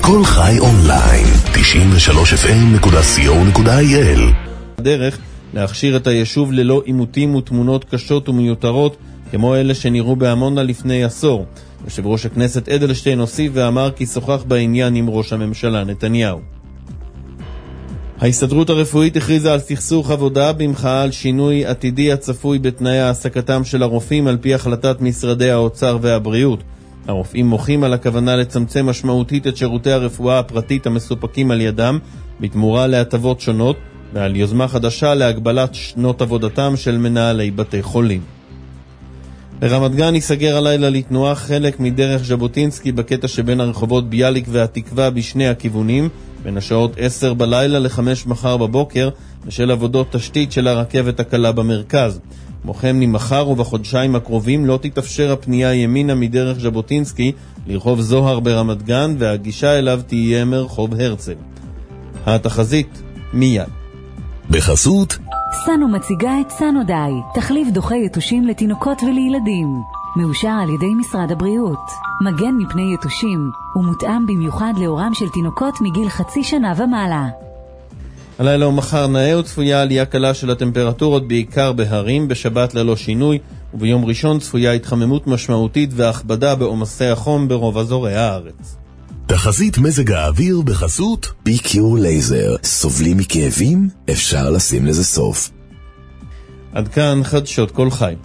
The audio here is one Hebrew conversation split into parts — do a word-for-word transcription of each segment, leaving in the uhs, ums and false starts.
כל חי אונליין, תשעים ושלוש אף אם נקודה סי או נקודה איי אל. הדרך להכשיר את היישוב ללא עימותים ותמונות קשות ומיותרות, כמו אלה שנראו בעמונה לפני עשור. יושב ראש הכנסת אדלשטיין הוסיף ואמר כי שוחח בעניין עם ראש הממשלה נתניהו. ההסתדרות הרפואית הכריזה על סכסוך עבודה במחאה על שינוי עתידי הצפוי בתנאי העסקתם של הרופאים על פי החלטת משרדי האוצר והבריאות. הרופאים מוחים על הכוונה לצמצם משמעותית את שירותי הרפואה הפרטית המסופקים על ידם בתמורה להטבות שונות ועל יוזמה חדשה להגבלת שנות עבודתם של מנהלי בתי חולים. ברמת גן ייסגר הלילה לתנועה חלק מדרך ז'בוטינסקי בקטע שבין הרחובות ביאליק והתקווה בשני הכיוונים בין השעות עשר בלילה לחמש מחר בבוקר בשל עבודות תשתית של הרכבת הקלה במרכז. מוכם ממחר ובחודשיים הקרובים לא תתאפשר הפנייה ימינה מדרך ז'בוטינסקי לרחוב זוהר ברמת גן והגישה אליו תהיה מרחוב הרצל. התחזית מיד. בחסות סנו מציגה את סנו די, תחליף דוחה יתושים לתינוקות ולילדים. מאושר על ידי משרד הבריאות. מגן מפני יתושים ומותאם במיוחד לאורם של תינוקות מגיל חצי שנה ומעלה. הלילה ומחר נאה וצפויה עלייה קלה של הטמפרטורות בעיקר בהרים, בשבת ללא שינוי, וביום ראשון צפויה התחממות משמעותית והכבדה בעומסי החום ברוב אזורי הארץ. תחזית מזג האוויר בחסות בי קיו לייזר. סובלים מכאבים? אפשר לשים לזה סוף. עד כאן חדשות כל חי.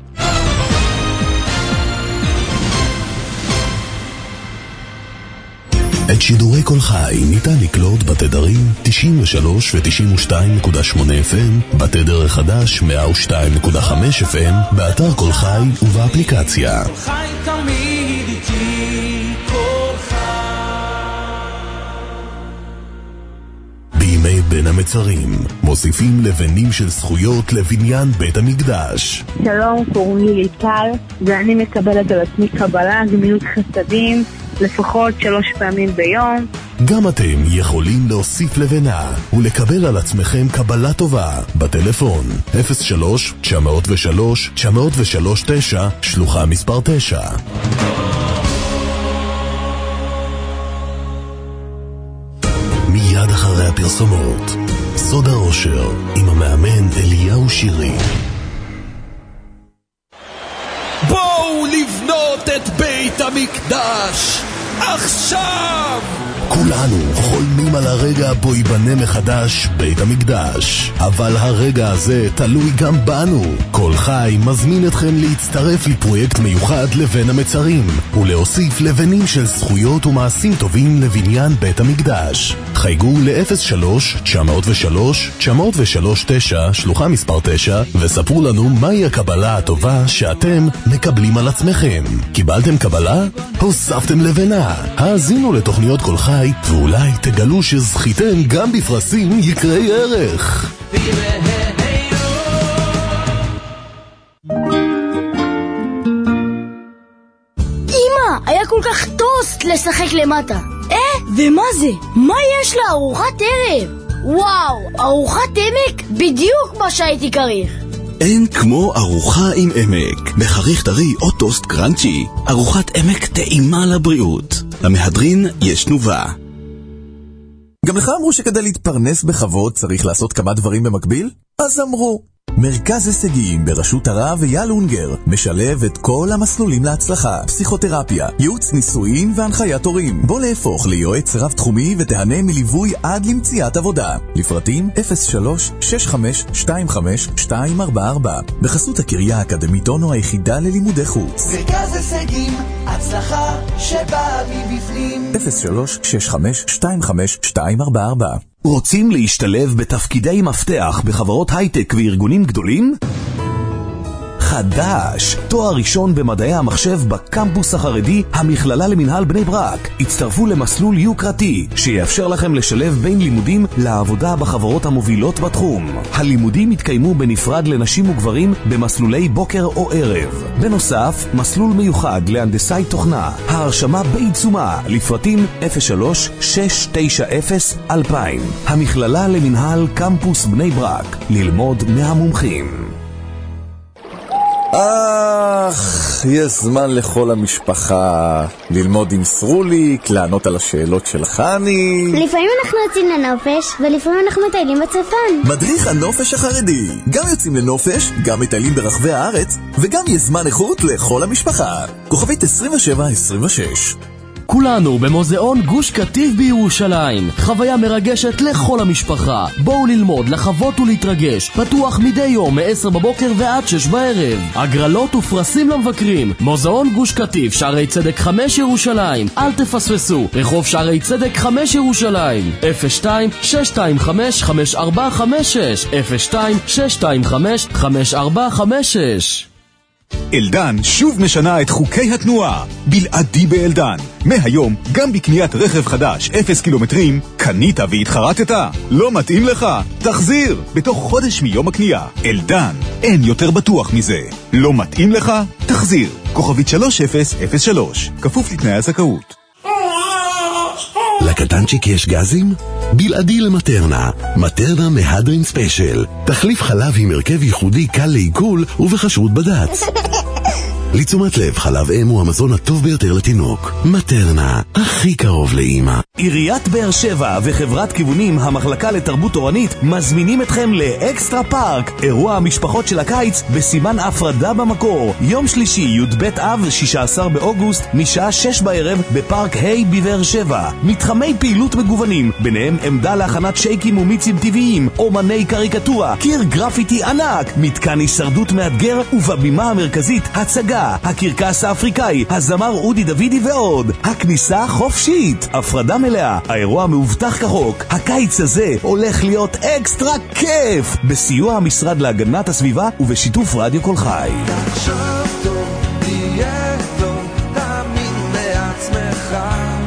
את שידורי כל חי ניתן לקלוט בתדרים תשעים ושלוש ו-תשעים ושתיים נקודה שמונה אף אם, בתדר החדש מאה ושתיים נקודה חמש אף אם, באתר כל חי ובאפליקציה. כל חי תמיד איתי, כל חי. בימי בין המצרים מוסיפים לבנים של זכויות לבניין בית המקדש. שלום, קוראים לי ליטל ואני מקבלת על עצמי קבלה גמילות חסדים לפחות שלוש פעמים ביום. גם אתם יכולים להוסיף לבנה ולקבל על עצמכם קבלה טובה בטלפון אפס שלוש תשע אפס שלוש תשע אפס שלוש תשע שלוחה מספר תשע. מיד אחרי הפרסומות סוד האושר עם המאמן אליהו שירי. בואו לבנות את בית המקדש עכשיו! כולנו חולמים על הרגע בו ייבנה מחדש בית המקדש, אבל הרגע הזה תלוי גם בנו. כל חי מזמין אתכם להצטרף לפרויקט מיוחד לבן המצרים ולהוסיף לבנים של זכויות ומעשים טובים לבניין בית המקדש. חייגו ל-אפס שלוש תשע אפס שלוש תשע אפס שלוש תשע שלוחה מספר תשע וספרו לנו מהי הקבלה הטובה שאתם מקבלים על עצמכם. קיבלתם קבלה? הוספתם לבנה. האזינו לתוכניות כל חי ואולי תגלו שזכיתם גם בפרסים יקרי ערך. אמא, היה כל כך טוסט לשחק למטה. אה? ומה זה? מה יש לה? ארוחת ערב. וואו, ארוחת עמק? בדיוק מה שהייתי קריך. אין כמו ארוחה עם עמק. בחריך טרי או טוסט קרנצ'י. ארוחת עמק טעימה לבריאות. למהדרין יש תנובה. גם לך אמרו שכדי להתפרנס בכבוד צריך לעשות כמה דברים במקביל? אז אמרו. מרכז הישגים בראשות הרב אייל אונגר משלב את כל המסלולים להצלחה, פסיכותרפיה, ייעוץ נישואין והנחיית הורים. בוא להפוך ליועץ רב תחומי ותהנה מליווי עד למציאת עבודה. לפרטים אפס שלוש שש חמש שתיים חמש שתיים ארבע ארבע בחסות הקריה האקדמית אונו היחידה ללימודי חוץ. מרכז הישגים, הצלחה שבאה מבפנים. אפס שלוש שש חמש שתיים חמש שתיים ארבע ארבע. רוצים להשתלב בתפקידי מפתח בחברות הייטק וארגונים גדולים? חדש, תואר ראשון במדעי המחשב בקמפוס החרדי המכללה למנהל בני ברק. הצטרפו למסלול יוקרתי שיאפשר לכם לשלב בין לימודים לעבודה בחברות המובילות בתחום. הלימודים יתקיימו בנפרד לנשים וגברים במסלולי בוקר או ערב. בנוסף, מסלול מיוחד להנדסאי תוכנה. ההרשמה בעיצומה. לפרטים אפס שלוש שש תשע אפס אלפיים. המכללה למנהל קמפוס בני ברק. ללמוד מהמומחים. אך, יש זמן לכל המשפחה ללמוד עם סרוליק, לענות על השאלות של חני. לפעמים אנחנו יוצאים לנופש, ולפעמים אנחנו מטיילים בצפון. מדריך הנופש החרדי. גם יוצאים לנופש, גם מטיילים ברחבי הארץ, וגם יש זמן איכות לכל המשפחה. כוכבית עשרים ושבע עשרים ושש. כולנו במוזיאון גוש קטיף בירושלים. חוויה מרגשת לכל המשפחה. בואו ללמוד, לחוות ולהתרגש. פתוח מדי יום מ-עשר בבוקר ועד שש בערב. הגרלות ופרסים למבקרים. מוזיאון גוש קטיף, שערי צדק חמש ירושלים. אל תפספסו. רחוב שערי צדק חמש ירושלים. אפס שתיים שש שתיים חמש חמש ארבע חמש שש אפס שתיים שש שתיים חמש חמש ארבע חמש שש. אלדן שוב משנה את חוקי התנועה. בלעדי באלדן. מהיום, גם בקניית רכב חדש אפס קילומטרים, קנית והתחרטת? לא מתאים לך? תחזיר! בתוך חודש מיום הקנייה. אלדן, אין יותר בטוח מזה. לא מתאים לך? תחזיר. כוכבית שלוש אפס אפס שלוש. כפוף לתנאי הזכאות. לקטנצ'יק יש גזים? בלעדי למטרנה. מטרנה מהדרין ספיישל. תחליף חלב עם הרכב ייחודי קל לעיכול ובחשרות בד"ץ. לתשומת לב, חלב אם הוא המזון הטוב ביותר לתינוק. מטרנה, הכי קרוב לאמא. עיריית באר שבע וחברת כיוונים, המחלקה לתרבות תורנית, מזמינים אתכם לאקסטרה פארק, אירוע המשפחות של הקיץ בסימן הפרדה במקור. יום שלישי, י"ב אב, שישה עשר באוגוסט, משעה שש בערב, בפארק היי בבאר שבע. מתחמי פעילות מגוונים, ביניהם עמדה להכנת שייקים ומיצים טבעיים, אומני קריקטורה, קיר גרפיטי ענק, מתקן הישרדות מאתגר, ובבימה המרכזית, הצגה, הקרקס האפריקאי, הזמר אודי דוידי ועוד. הכניסה חופשית, הפרדה מלאה, האירוע מאובטח כחוק. הקיץ הזה הולך להיות אקסטרה כיף, בסיוע המשרד להגנת הסביבה ובשיתוף רדיו כל חי. תחשוב טוב, תהיה טוב, תאמין בעצמך.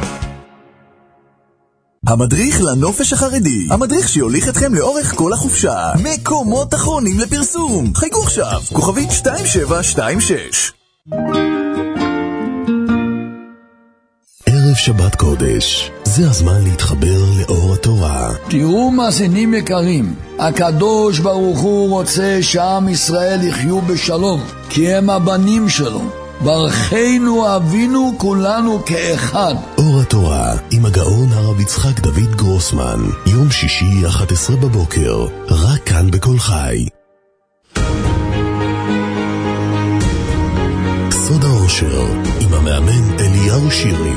המדריך לנופש החרדי, המדריך שיוליך אתכם לאורך כל החופשה. מקומות אחרונים לפרסום. חייגו עכשיו, כוכבית שתיים שבע שתיים שש. ערב שבת קודש, זה הזמן להתחבר לאור התורה. תראו מאזינים יקרים, הקדוש ברוך הוא רוצה שעם ישראל יחיו בשלום, כי הם הבנים שלו. ברכנו אבינו כולנו כאחד. אור התורה עם הגאון הרב יצחק דוד גרוסמן, יום שישי אחת עשרה בבוקר, רק כאן בכל חי. סוד האושר עם המאמן אליהו שירי.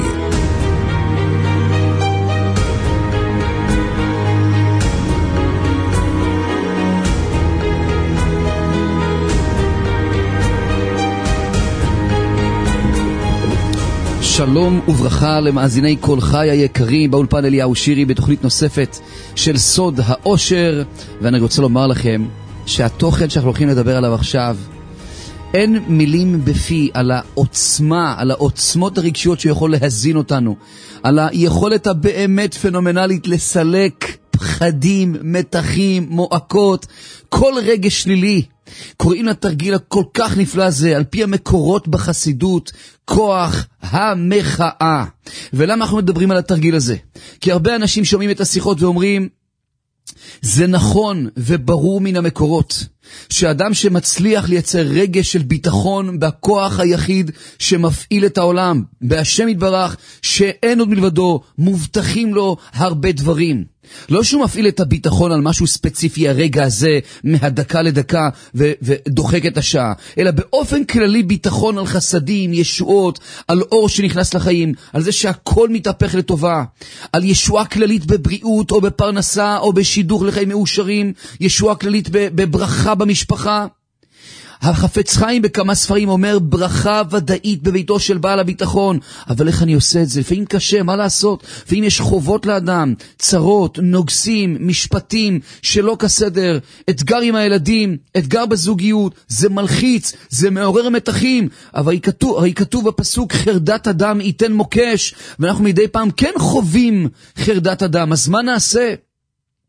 שלום וברכה למאזיני כל חי היקרים, באולפן אליהו שירי בתוכנית נוספת של סוד האושר. ואני רוצה לומר לכם שהתוכן שאנחנו הולכים לדבר עליו עכשיו, אין מילים בפי על העוצמה, על העוצמות הרגשיות שיכול להזין אותנו, על היכולת הבאמת פנומנלית לסלק פחדים, מתחים, מועקות, כל רגש שלילי. קוראים לתרגיל הכל כך נפלא הזה, על פי המקורות בחסידות, כוח המחאה. ולמה אנחנו מדברים על התרגיל הזה? כי הרבה אנשים שומעים את השיחות ואומרים, זה נכון וברור מן המקורות, שאדם שמצליח לייצר רגש של ביטחון בכוח היחיד שמפעיל את העולם, בהשם יתברך, שאין עוד מלבדו, מובטחים לו הרבה דברים. לא שהוא מפעיל את הביטחון על משהו ספציפי הרגע הזה, מהדקה לדקה ו- ודוחק את השעה, אלא באופן כללי ביטחון על חסדים, ישועות, על אור שנכנס לחיים, על זה שהכל מתהפך לטובה, על ישועה כללית בבריאות או בפרנסה או בשידוך לחיים מאושרים, ישועה כללית בברכה במשפחה. החפץ חיים בכמה ספרים אומר ברכה ודאית בביתו של בעל הביטחון. אבל איך אני עושה את זה? לפעמים קשה, מה לעשות? לפעמים יש חובות לאדם, צרות, נוגסים, משפטים שלא כסדר, אתגר עם הילדים, אתגר בזוגיות, זה מלחיץ, זה מעורר מתחים. אבל כתוב, הרי כתוב בפסוק חרדת אדם ייתן מוקש, ואנחנו מדי פעם כן חווים חרדת אדם. אז מה נעשה?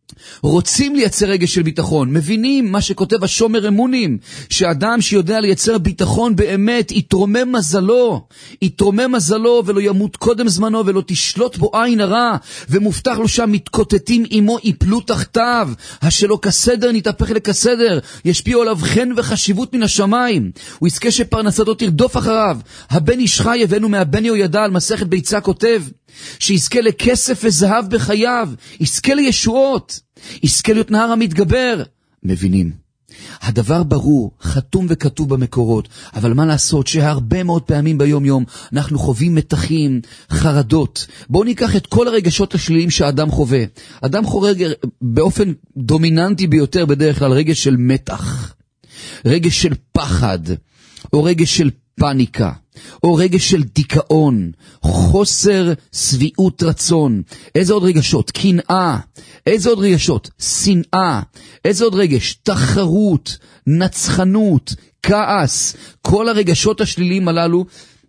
רוצים לייצר רגש של ביטחון, מבינים מה שכותב השומר אמונים, שאדם שיודע לייצר ביטחון באמת, יתרומם מזלו, יתרומם מזלו ולא ימות קודם זמנו ולא תשלוט בו עין הרע, ומובטח לו שם מתקוטטים עמו יפלו תחתיו, השלו כסדר נתהפך לכסדר, ישפיעו עליו חן וחשיבות מן השמיים, הוא יזכה שפרנסתו תרדוף אחריו, הבן איש חי הבאנו מהבן יהוידע על מסכת ביצה כותב, שיזכה לכסף וזהב בחייו, יזכה לישועות, יזכה להיות נהר המתגבר. מבינים, הדבר ברור, חתום וכתוב במקורות, אבל מה לעשות שהרבה מאוד פעמים ביום יום אנחנו חווים מתחים, חרדות. בואו ניקח את כל הרגשות השליליים שהאדם חווה. אדם חווה באופן דומיננטי ביותר בדרך כלל רגש של מתח, רגש של פחד, או רגש של פניקה, או רגש של דיכאון, חוסר שביעות רצון. איזה עוד רגשות? קנאה. איזה עוד רגשות? שנאה. איזה עוד רגש? תחרות, נצחנות, כעס. כל הרגשות השליליים הללו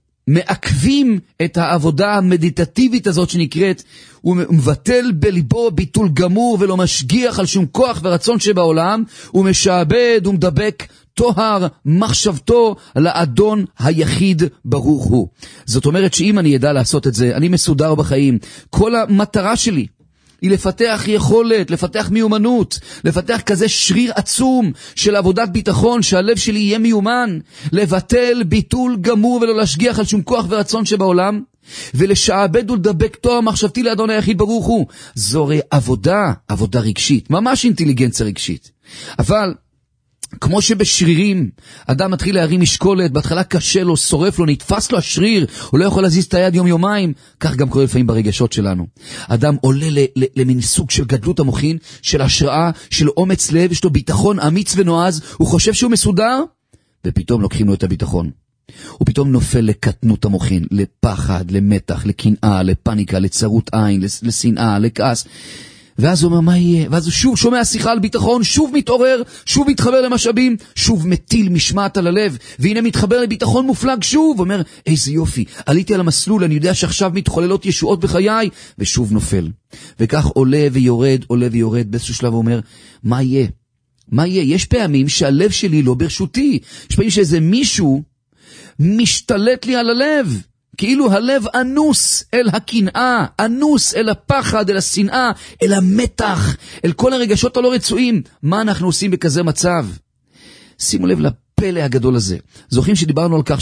מעכבים את העבודה המדיטטיבית הזאת שנקראת, הוא מבטל בליבו ביטול גמור ולא משגיח על שום כוח ורצון שבעולם, הוא משעבד ומדבק תוהר מחשבתו לאדון היחיד ברוך הוא. זאת אומרת שאם אני ידע לעשות את זה, אני מסודר בחיים. כל המטרה שלי היא לפתח יכולת, לפתח מיומנות, לפתח כזה שריר עצום של עבודת ביטחון, שהלב שלי יהיה מיומן, לבטל ביטול גמור ולא להשגיח על שום כוח ורצון שבעולם, ולשעבד ולדבק תואר מחשבתי לאדון היחיד ברוך הוא. זו הרי עבודה, עבודה רגשית, ממש אינטליגנציה רגשית. אבל כמו שבשרירים, אדם מתחיל להרים משקולת, בהתחלה קשה לו, שורף לו, נתפס לו השריר, הוא לא יכול להזיז את היד יום יומיים, כך גם קורה לפעמים ברגשות שלנו. אדם עולה ל- ל- למין סוג של גדלות המוחין, של השראה, של אומץ לב, יש לו ביטחון אמיץ ונועז, הוא חושב שהוא מסודר, ופתאום לוקחים לו את הביטחון. הוא פתאום נופל לקטנות המוחין, לפחד, למתח, לקנאה, לפניקה, לצרות עין, לשנאה, לכעס. ואז הוא אומר, מה יהיה? ואז הוא שוב שומע שיחה על ביטחון, שוב מתעורר, שוב מתחבר למשאבים, שוב מטיל משמעת על הלב, והנה מתחבר לביטחון מופלג שוב, אומר, איזה יופי, עליתי על המסלול, אני יודע שעכשיו מתחוללות ישועות בחיי, ושוב נופל. וכך עולה ויורד, עולה ויורד, באיזשהו שלב הוא אומר, מה יהיה? מה יהיה? יש פעמים שהלב שלי לא ברשותי, יש פעמים שאיזה מישהו משתלט לי על הלב, כאילו הלב אנוס אל הקנאה, אנוס אל הפחד, אל השנאה, אל המתח, אל כל הרגשות הלא רצויים. מה אנחנו עושים בכזה מצב? שימו לב לפלא הגדול הזה. זוכרים שדיברנו על כך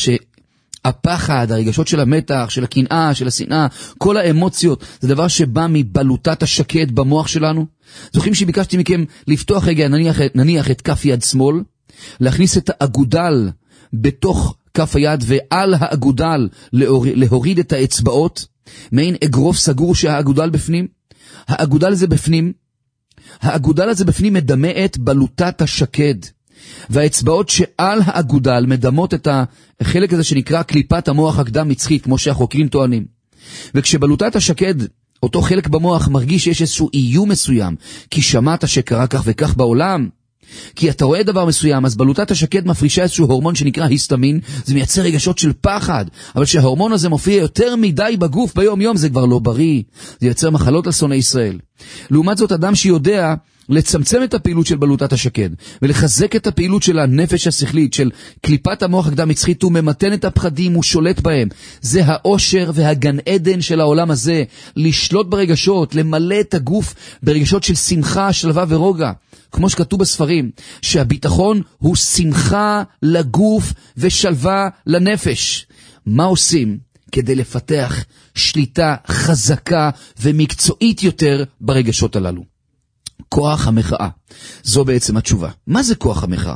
שהפחד, הרגשות של המתח, של הקנאה, של השנאה, כל האמוציות, זה דבר שבא מבלוטת השקט במוח שלנו? זוכרים שביקשתי מכם לפתוח רגע, נניח, נניח את כף יד שמאל, להכניס את האגודל בתוך כף היד, ועל האגודל להוריד את האצבעות, מעין אגרוף סגור שהאגודל בפנים. האגודל הזה בפנים, האגודל הזה בפנים מדמה את בלוטת השקד, והאצבעות שעל האגודל מדמות את החלק הזה שנקרא קליפת המוח הקדם מצחית, כמו שהחוקרים טוענים. וכשבלוטת השקד, אותו חלק במוח, מרגיש שיש איזשהו איום מסוים, כי שמעת שקרה כך וכך בעולם, כי אתה רואה דבר מסוים, אז בלוטת השקד מפרישה איזשהו הורמון שנקרא היסטמין, זה מייצר רגשות של פחד, אבל שההורמון הזה מופיע יותר מדי בגוף ביום יום, זה כבר לא בריא, זה יוצר מחלות על שונאי ישראל. לעומת זאת, אדם שיודע לצמצם את הפעילות של בלוטת השקד, ולחזק את הפעילות של הנפש השכלית, של קליפת המוח הקדם מצחית, הוא ממתן את הפחדים, הוא שולט בהם. זה האושר והגן עדן של העולם הזה, לשלוט ברגשות, למלא את הגוף ברגשות של שמחה, שלווה ורוגע. כמו שכתוב בספרים, שהביטחון הוא שמחה לגוף ושלווה לנפש. מה עושים כדי לפתח שליטה חזקה ומקצועית יותר ברגשות הללו? כוח המחאה. זו בעצם התשובה. מה זה כוח המחאה?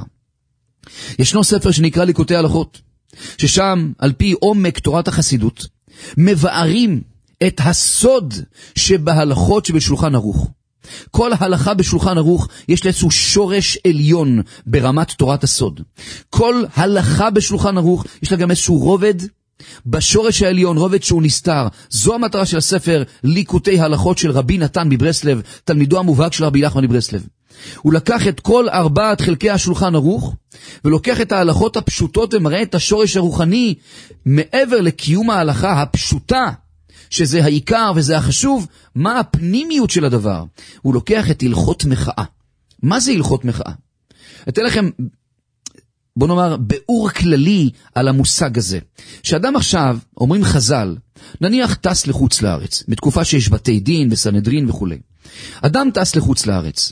ישנו ספר שנקרא ליקוטי הלכות, ששם על פי עומק תורת החסידות מבארים את הסוד שבהלכות שבשולחן ערוך. כל ההלכה בשולחן ערוך יש לה איזשהו שורש עליון ברמת תורת הסוד. כל הלכה בשולחן ערוך יש לה גם איזשהו רובד בשורש העליון, רובד שהוא נסתר. זו המטרה של הספר ליקוטי הלכות של רבי נתן מברסלב, תלמידו המובהק של רבי נחמן מברסלב. הוא לקח את כל ארבעת חלקי השולחן ערוך, ולוקח את ההלכות הפשוטות ומראה את השורש הרוחני מעבר לקיום ההלכה הפשוטה, שזה העיקר וזה החשוב, מה הפנימיות של הדבר? הוא לוקח את הלכות מחאה. מה זה הלכות מחאה? אתן לכם, בוא נאמר, באור כללי על המושג הזה. שאדם עכשיו, אומרים חז"ל, נניח טס לחוץ לארץ, בתקופה שיש בתי דין וסנהדרין וכו'. אדם טס לחוץ לארץ.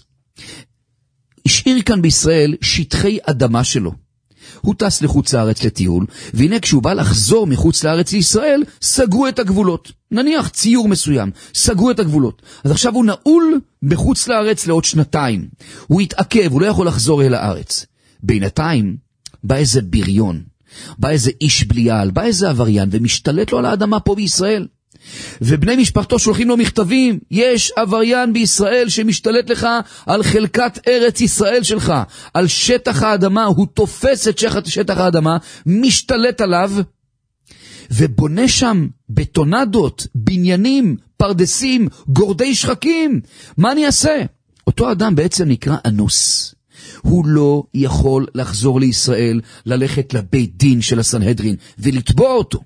השאיר כאן בישראל שטחי אדמה שלו. הוא טס לחוץ לארץ לטיול, והנה כשהוא בא לחזור מחוץ לארץ לישראל, סגרו את הגבולות. נניח ציור מסוים, סגרו את הגבולות. אז עכשיו הוא נעול בחוץ לארץ לעוד שנתיים. הוא התעכב, הוא לא יכול לחזור אל הארץ. בינתיים בא איזה בריון, בא איזה איש בליעל, בא איזה עבריין, ומשתלט לו על האדמה פה בישראל. ובני משפחתו שולחים לו מכתבים, יש עבריין בישראל שמשתלט לך על חלקת ארץ ישראל שלך, על שטח האדמה, הוא תופס את שטח האדמה, משתלט עליו, ובונה שם בטונדות, בניינים, פרדסים, גורדי שחקים. מה אני אעשה? אותו אדם בעצם נקרא אנוס. הוא לא יכול לחזור לישראל, ללכת לבית דין של הסנהדרין ולתבוע אותו.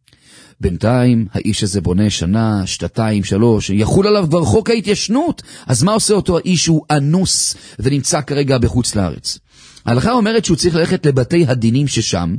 בינתיים האיש הזה בונה שנה, שתיים, שלוש, יחול עליו כבר חוק ההתיישנות. אז מה עושה אותו האיש? הוא אנוס ונמצא כרגע בחוץ לארץ. ההלכה אומרת שהוא צריך ללכת לבתי הדינים ששם,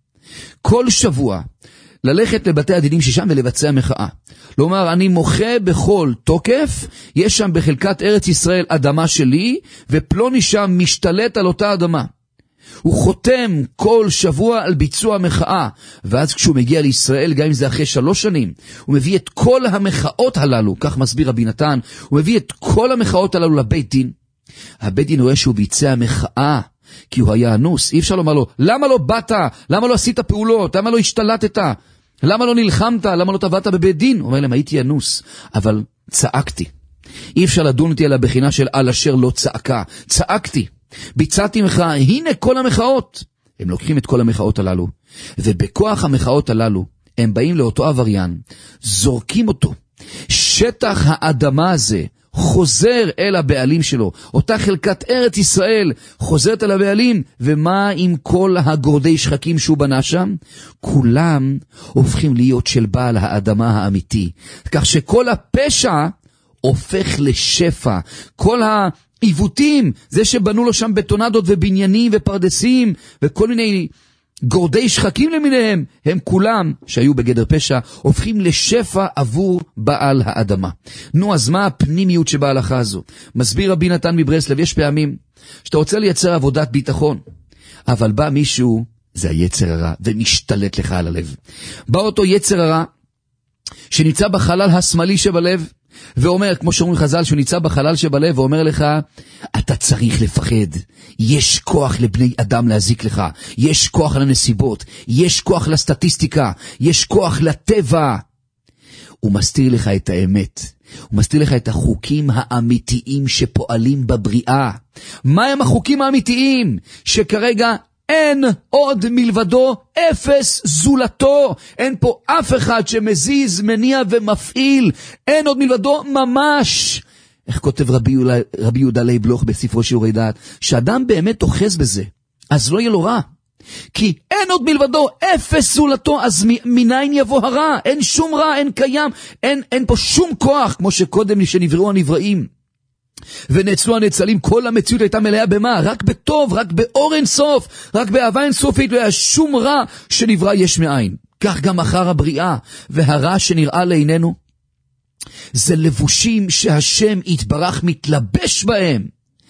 כל שבוע ללכת לבתי הדינים ששם ולבצע מחאה. לומר, אני מוחה בכל תוקף, יש שם בחלקת ארץ ישראל אדמה שלי, ופלוני שם משתלט על אותה אדמה. הוא חותם כל שבוע על ביצוע מחאה, ואז כשהוא מגיע לישראל, גם אם זה אחרי שלוש שנים, הוא מביא את כל המחאות הללו, כך מסביר רבי נתן, הוא מביא את כל המחאות הללו לבית דין. הבית דין רואה שהוא ביצע מחאה, כי הוא היה אנוס. אי אפשר לומר לו, למה לא באת? למה לא עשית פעולות? למה לא השתלטת? למה לא נלחמת? למה לא טבעת בבית דין? הוא אומר להם, הייתי אנוס, אבל צעקתי. אי אפשר לדון אותי על הבחינה של על אשר לא צעקה. צעקתי. ביצעתי מחאה, הנה כל המחאות. הם לוקחים את כל המחאות הללו, ובכוח המחאות הללו, הם באים לאותו עבריין, זורקים אותו. שטח האדמה הזה חוזר אל הבעלים שלו. אותה חלקת ארץ ישראל חוזרת אל הבעלים, ומה עם כל הגורדי שחקים שהוא בנה שם? כולם הופכים להיות של בעל האדמה האמיתי. כך שכל הפשע הופך לשפע. כל ה... עיוותים, זה שבנו לו שם בטונדות ובניינים ופרדסים וכל מיני גורדי שחקים למיניהם, הם כולם שהיו בגדר פשע, הופכים לשפע עבור בעל האדמה. נו, אז מה הפנימיות שבהלכה הזו? מסביר רבי נתן מברסלב, יש פעמים שאתה רוצה לייצר עבודת ביטחון, אבל בא מישהו, זה היצר הרע, ומשתלט לך על הלב. בא אותו יצר הרע, שנמצא בחלל השמאלי שבלב, ואומר, כמו שאומרים חז"ל, שהוא ניצא בחלל שבלב, ואומר לך, אתה צריך לפחד. יש כוח לבני אדם להזיק לך. יש כוח לנסיבות. יש כוח לסטטיסטיקה. יש כוח לטבע. הוא מסתיר לך את האמת. הוא מסתיר לך את החוקים האמיתיים שפועלים בבריאה. מה הם החוקים האמיתיים? שכרגע אין עוד מלבדו, אפס זולתו. אין פה אף אחד שמזיז, מניע ומפעיל. אין עוד מלבדו ממש. איך כותב רבי, רבי יהודה לייבלוך בספרו שיעורי דעת? שאדם באמת אוחז בזה, אז לא יהיה לו רע. כי אין עוד מלבדו, אפס זולתו, אז מניין יבוא הרע? אין שום רע, אין קיים, אין, אין פה שום כוח, כמו שקודם שנבראו הנבראים. ונצלו הנצלים, כל המציאות הייתה מלאה במה? רק בטוב, רק באור אין סוף, רק באהבה אין סופית, לא היה שום רע שנברא יש מאין. כך גם אחר הבריאה, והרע שנראה לעינינו, זה לבושים שהשם יתברך מתלבש בהם.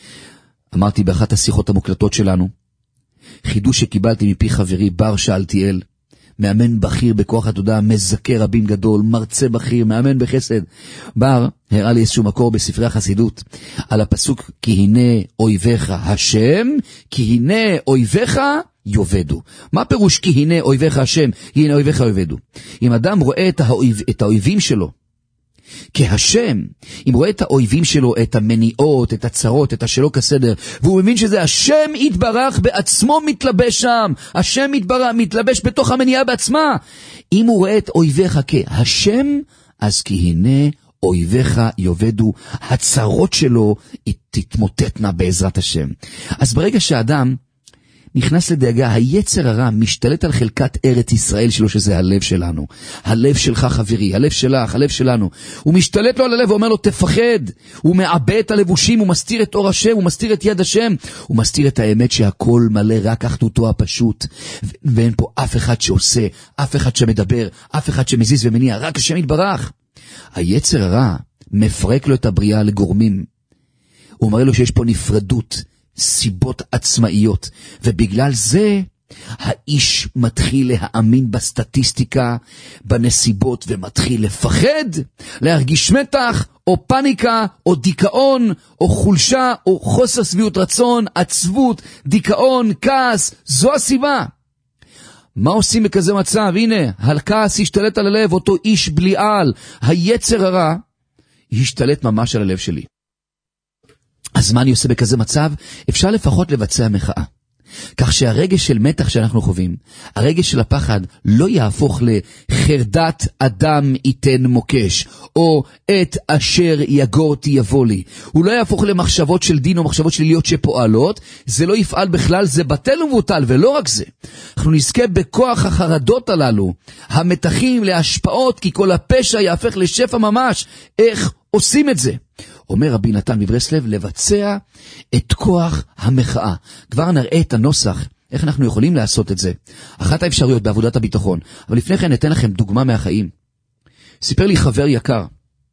אמרתי באחת השיחות המוקלטות שלנו, חידוש שקיבלתי מפי חברי בר שאלתיאל, מאמן בכיר בכוח התודעה, מזכה רבים גדול, מרצה בכיר, מאמן בחסד. בר הראה לי איזשהו מקור בספרי החסידות על הפסוק, כי הנה אויביך השם, כי הנה אויביך יובדו. מה פירוש כי הנה אויביך השם, כי הנה אויביך יובדו? אם אדם רואה את, האויב, את האויבים שלו כהשם, אם רואה את האויבים שלו, את המניעות, את הצרות, את השלא כסדר, והוא מבין שזה השם יתברך בעצמו מתלבש שם, השם יתברך מתלבש בתוך המניעה בעצמה. אם הוא רואה את אויביך כהשם, אז כי הנה אויביך יובדו, הצרות שלו תתמוטטנה בעזרת השם. אז ברגע שהאדם נכנס לדאגה, היצר הרע משתלט על חלקת ארץ ישראל שלו, שזה הלב שלנו. הלב שלך חברי, הלב שלך, הלב שלנו. הוא משתלט לו על הלב ואומר לו תפחד. הוא מעבה את הלבושים, הוא מסתיר את אור השם, הוא מסתיר את יד השם. הוא מסתיר את האמת שהכל מלא רק אחדותו הפשוט. ואין פה אף אחד שעושה, אף אחד שמדבר, אף אחד שמזיז ומניע, רק השם יתברך. היצר הרע מפרק לו את הבריאה לגורמים. הוא אומר לו שיש פה נפרדות, סיבות עצמאיות, ובגלל זה האיש מתחיל להאמין בסטטיסטיקה, בנסיבות, ומתחיל לפחד, להרגיש מתח, או פניקה, או דיכאון, או חולשה, או חוסר שביעות רצון, עצבות, דיכאון, כעס. זו הסיבה. מה עושים בכזה מצב? הנה, הכעס השתלט על הלב, אותו איש בלי על, היצר הרע השתלט ממש על הלב שלי. אז מה אני עושה בכזה מצב? אפשר לפחות לבצע מחאה. כך שהרגש של מתח שאנחנו חווים, הרגש של הפחד, לא יהפוך לחרדת אדם ייתן מוקש, או את אשר יגורתי יבוא לי. הוא לא יהפוך למחשבות של דין או מחשבות שליליות שפועלות, זה לא יפעל בכלל, זה בטל ומבוטל, ולא רק זה. אנחנו נזכה בכוח החרדות הללו, המתחים להשפעות, כי כל הפשע יהפך לשפע ממש. איך עושים את זה? אומר רבי נתן מברסלב, לבצע את כוח המחאה. כבר נראה את הנוסח, איך אנחנו יכולים לעשות את זה. אחת האפשרויות בעבודת הביטחון. אבל לפני כן ניתן לכם דוגמה מהחיים. סיפר לי חבר יקר,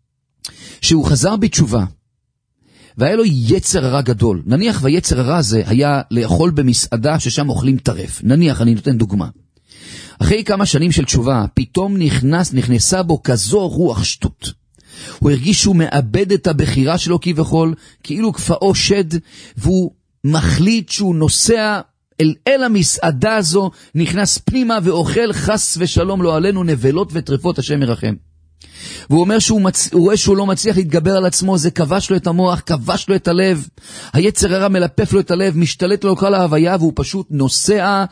שהוא חזר בתשובה, והיה לו יצר הרע גדול. נניח והיצר הרע הזה היה לאכול במסעדה ששם אוכלים טרף. נניח, אני נותן דוגמה. אחרי כמה שנים של תשובה, פתאום נכנס, נכנסה בו כזו רוח שטות. הוא הרגיש שהוא מאבד את הבחירה שלו כביכול, כאילו כפאו שד, והוא מחליט שהוא נוסע אל, אל המסעדה הזו, נכנס פנימה ואוכל חס ושלום לא עלינו נבלות וטרפות, השם ירחם. והוא אומר שהוא מצ... הוא רואה שהוא לא מצליח להתגבר על עצמו, זה כבש לו את המוח, כבש לו את הלב, היצר הרע מלפף לו את הלב, משתלט לו כל ההוויה, והוא פשוט נוסע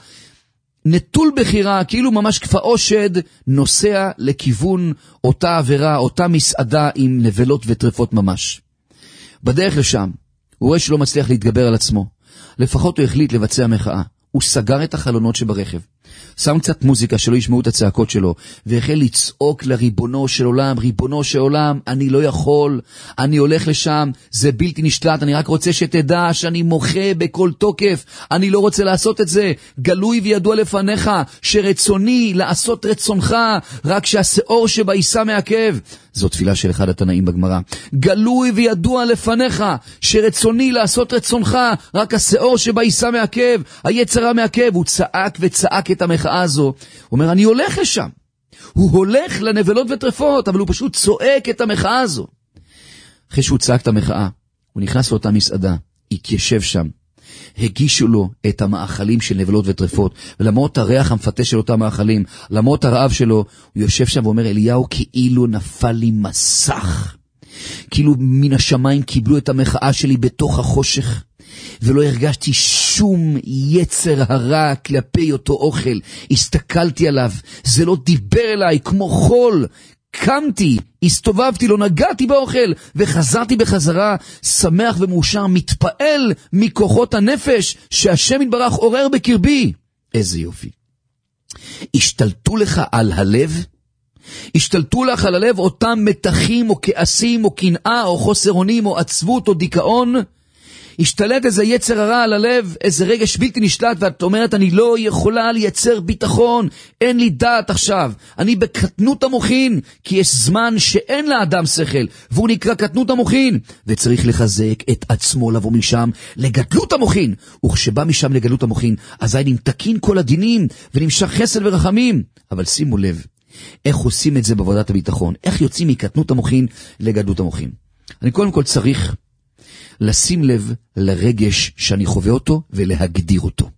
נטול בחירה, כאילו ממש כפאו שד, נוסע לכיוון אותה עבירה, אותה מסעדה עם נבלות וטרפות ממש. בדרך לשם, הוא רואה שלא מצליח להתגבר על עצמו. לפחות הוא החליט לבצע מחאה. הוא סגר את החלונות שברכב, שם קצת מוזיקה שלא ישמעו את הצעקות שלו, והחל לצעוק לריבונו של עולם, ריבונו של עולם, אני לא יכול, אני הולך לשם, זה בלתי נשלט, אני רק רוצה שתדע שאני מוחה בכל תוקף, אני לא רוצה לעשות את זה, גלוי וידוע לפניך, שרצוני לעשות רצונך, רק שהשאור שבה יישא מעכב. זו תפילה של אחד התנאים בגמרא. גלוי וידוע לפניך, שרצוני לעשות רצונך, רק השאור שבה יישא מעכב, היצר מעכב. הוא צעק וצעק את המחאה הזו. הוא אומר, אני הולך לשם. הוא הולך לנבלות וטרפות, אבל הוא פשוט צועק את המחאה הזו. אחרי שהוא צעק את המחאה, הוא נכנס לאותה מסעדה, התיישב שם, הגישו לו את המאכלים של נבלות וטרפות, ולמרות הריח המפתה של אותם מאכלים, למרות הרעב שלו, הוא יושב שם ואומר, אליהו, כאילו נפל לי מסך, כאילו מן השמיים קיבלו את המחאה שלי בתוך החושך, ולא הרגשתי שום יצר הרע כלפי אותו אוכל. הסתכלתי עליו, זה לא דיבר אליי כמו חול. קמתי, הסתובבתי, לא נגעתי באוכל, וחזרתי בחזרה, שמח ומאושר, מתפעל מכוחות הנפש שהשם יתברך עורר בקרבי. איזה יופי. השתלטו לך על הלב, השתלטו לך על הלב אותם מתחים או כעסים או קנאה או חוסר אונים או עצבות או דיכאון, השתלט איזה יצר הרע על הלב, איזה רגש בלתי נשלט, ואת אומרת, אני לא יכולה לייצר ביטחון, אין לי דעת עכשיו, אני בקטנות המוחין, כי יש זמן שאין לאדם שכל, והוא נקרא קטנות המוחין, וצריך לחזק את עצמו לבוא משם לגדלות המוחין, וכשבא משם לגדלות המוחין, אזי נמתקין כל הדינים, ונמשך חסד ורחמים. אבל שימו לב, איך עושים את זה בעבודת הביטחון, איך יוצאים מקטנות המוחין לגדלות המוחין. אני קודם כל צריך לשים לב לרגש שאני חווה אותו ולהגדיר אותו.